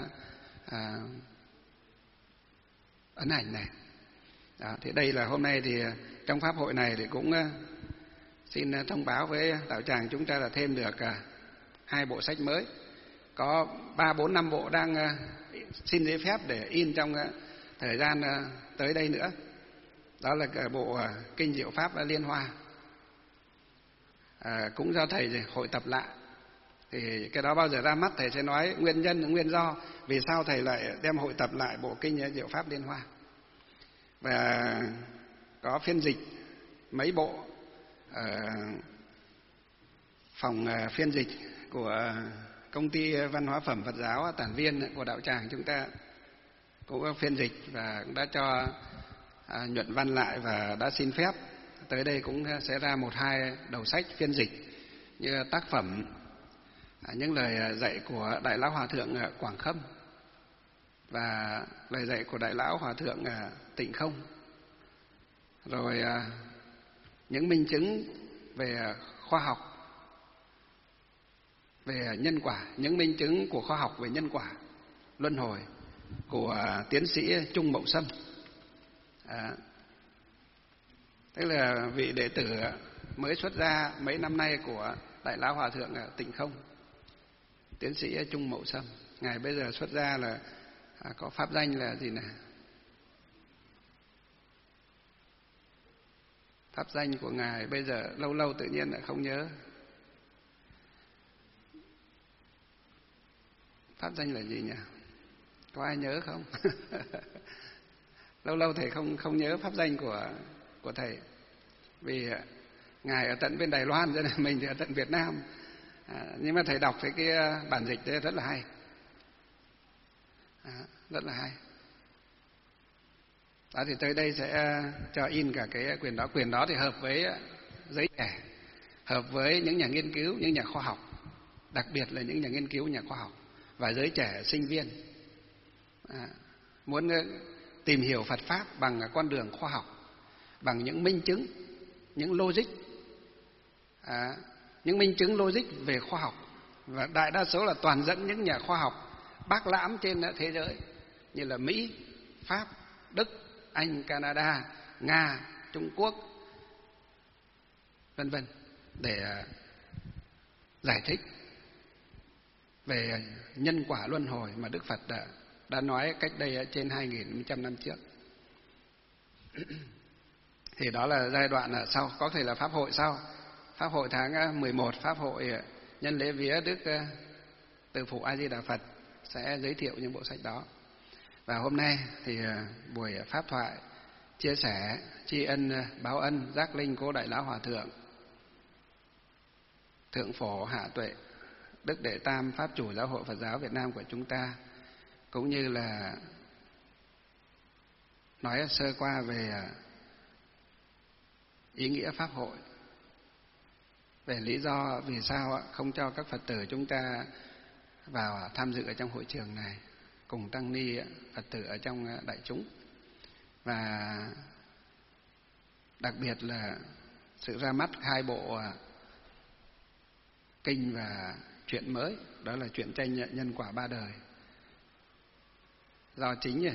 ấn hành này. Đó, thì đây là hôm nay thì trong pháp hội này thì cũng xin thông báo với đạo tràng chúng ta là thêm được 2 bộ sách mới, có 3, 4, 5 bộ đang xin giấy phép để in trong thời gian tới đây nữa. Đó là bộ Kinh Diệu Pháp Liên Hoa, cũng do thầy hội tập lại. Thì cái đó bao giờ ra mắt thầy sẽ nói nguyên nhân, nguyên do vì sao thầy lại đem hội tập lại bộ Kinh Diệu Pháp Liên Hoa. Và có phiên dịch mấy bộ ở phòng phiên dịch của Công ty Văn hóa phẩm Phật giáo Tản Viên của đạo tràng chúng ta cũng có phiên dịch và cũng đã cho nhuận văn lại và đã xin phép tới đây cũng sẽ ra 1, 2 đầu sách phiên dịch như tác phẩm những lời dạy của Đại Lão Hòa Thượng Quảng Khâm và lời dạy của Đại Lão Hòa Thượng Tịnh Không, rồi những minh chứng về khoa học, về nhân quả, những minh chứng của khoa học về nhân quả luân hồi của tiến sĩ Trung Mậu Sâm. Tức là vị đệ tử mới xuất gia mấy năm nay của Đại Lão Hòa Thượng Tịnh Không, tiến sĩ Trung Mậu Sâm. Ngài bây giờ xuất gia là có pháp danh là gì này? Pháp danh của Ngài bây giờ lâu lâu tự nhiên lại không nhớ. Pháp danh là gì nhỉ? Có ai nhớ không? Lâu lâu thầy không nhớ pháp danh của thầy. Vì Ngài ở tận bên Đài Loan, cho nên mình thì ở tận Việt Nam. Nhưng mà thầy đọc cái bản dịch đấy rất là hay. Rất là hay. Đó thì tới đây sẽ cho in cả cái quyền đó. Quyền đó thì hợp với giới trẻ, hợp với những nhà nghiên cứu, những nhà khoa học, đặc biệt là những nhà nghiên cứu, nhà khoa học và giới trẻ sinh viên muốn tìm hiểu Phật Pháp bằng con đường khoa học, bằng những minh chứng, những logic, những minh chứng logic về khoa học. Và đại đa số là toàn dẫn những nhà khoa học bác lãm trên thế giới như là Mỹ, Pháp, Đức, Anh, Canada, Nga, Trung Quốc, vân vân, để giải thích về nhân quả luân hồi mà Đức Phật đã nói cách đây trên 2.100 năm trước. Thì đó là giai đoạn sau, có thể là pháp hội sau, pháp hội tháng 11, pháp hội nhân lễ vía Đức Từ Phụ A Di Đà Phật sẽ giới thiệu những bộ sách đó. Và hôm nay thì buổi pháp thoại chia sẻ tri ân báo ân giác linh cố Đại Lão Hòa Thượng Thượng Phổ Hạ Tuệ, Đức Đệ Tam Pháp Chủ Giáo hội Phật giáo Việt Nam của chúng ta, cũng như là nói sơ qua về ý nghĩa pháp hội, về lý do vì sao không cho các Phật tử chúng ta vào tham dự ở trong hội trường này cùng tăng ni Phật tử ở trong đại chúng, và đặc biệt là sự ra mắt 2 bộ kinh và truyện mới, đó là truyện tranh Nhân Quả Ba Đời do chính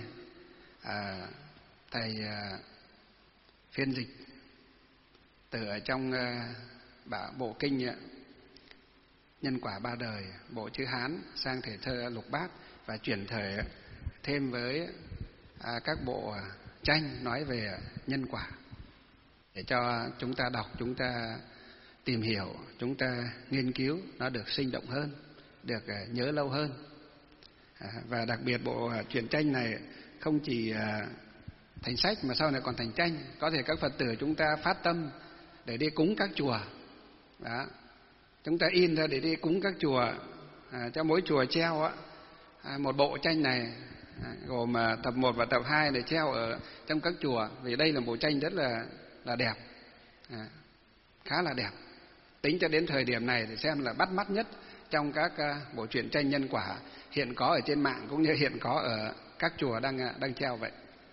thầy phiên dịch từ ở trong bộ kinh Nhân Quả Ba Đời, bộ chữ Hán sang thể thơ lục bát, và chuyển thể thêm với các bộ tranh nói về nhân quả, để cho chúng ta đọc, chúng ta tìm hiểu, chúng ta nghiên cứu nó được sinh động hơn, được nhớ lâu hơn. Và đặc biệt bộ truyện tranh này không chỉ thành sách mà sau này còn thành tranh. Có thể các Phật tử chúng ta phát tâm để đi cúng các chùa đó, chúng ta in ra để đi cúng các chùa, cho mỗi chùa treo một bộ tranh này, gồm tập 1 và tập 2 để treo ở trong các chùa, vì đây là bộ tranh rất là đẹp, khá là đẹp. Tính cho đến thời điểm này thì xem là bắt mắt nhất trong các bộ truyện tranh nhân quả hiện có ở trên mạng cũng như hiện có ở các chùa đang treo vậy.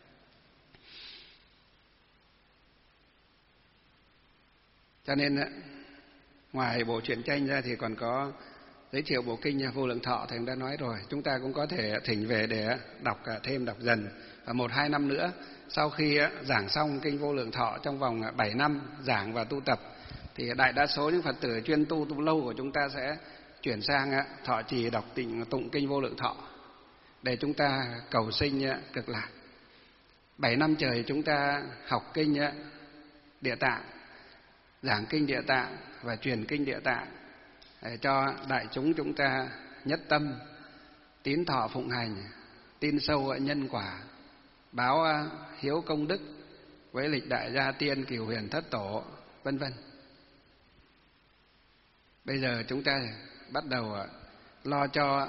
Cho nên ngoài bộ truyện tranh ra thì còn có giới thiệu bộ kinh Vô Lượng Thọ, thầy đã nói rồi, chúng ta cũng có thể thỉnh về để đọc thêm, đọc dần. Và 1-2 năm nữa, sau khi giảng xong kinh Vô Lượng Thọ trong vòng 7 năm giảng và tu tập, thì đại đa số những Phật tử chuyên tu lâu của chúng ta sẽ chuyển sang thọ trì đọc tụng kinh Vô Lượng Thọ để chúng ta cầu sinh cực lạc. 7 năm trời chúng ta học kinh Địa Tạng, giảng kinh Địa Tạng và truyền kinh Địa Tạng để cho đại chúng ta nhất tâm tín thọ phụng hành, tin sâu nhân quả, báo hiếu công đức với lịch đại gia tiên, cửu huyền thất tổ, vân vân. Bây giờ chúng ta bắt đầu lo cho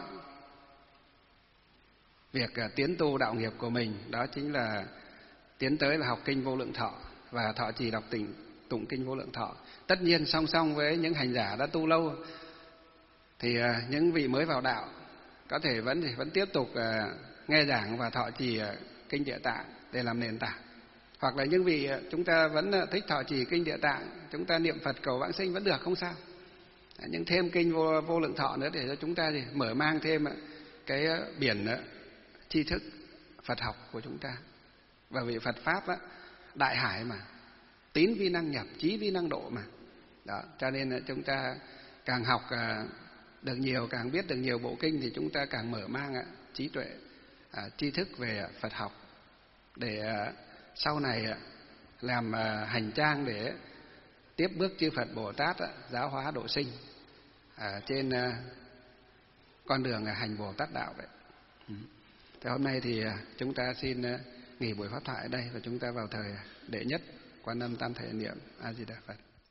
việc tiến tu đạo nghiệp của mình, đó chính là tiến tới là học kinh Vô Lượng Thọ và thọ trì đọc tụng kinh Vô Lượng Thọ. Tất nhiên song song với những hành giả đã tu lâu thì những vị mới vào đạo có thể vẫn tiếp tục nghe giảng và thọ trì kinh Địa Tạng để làm nền tảng. Hoặc là những vị chúng ta vẫn thích thọ trì kinh Địa Tạng, chúng ta niệm Phật cầu vãng sinh vẫn được, không sao. Nhưng thêm kinh Vô Lượng Thọ nữa để cho chúng ta mở mang thêm cái biển tri thức Phật học của chúng ta. Bởi vì Phật pháp đại hải mà, tín vi năng nhập, trí vi năng độ mà. Đó, cho nên chúng ta càng học được nhiều, càng biết được nhiều bộ kinh thì chúng ta càng mở mang trí tuệ, tri thức về Phật học để sau này làm hành trang để tiếp bước chư Phật Bồ Tát giáo hóa độ sinh trên con đường hành Bồ Tát đạo vậy. Thế hôm nay thì chúng ta xin nghỉ buổi pháp thoại ở đây và chúng ta vào thời đệ nhất Quan Âm Tam Thể Niệm. A Di Đà Phật.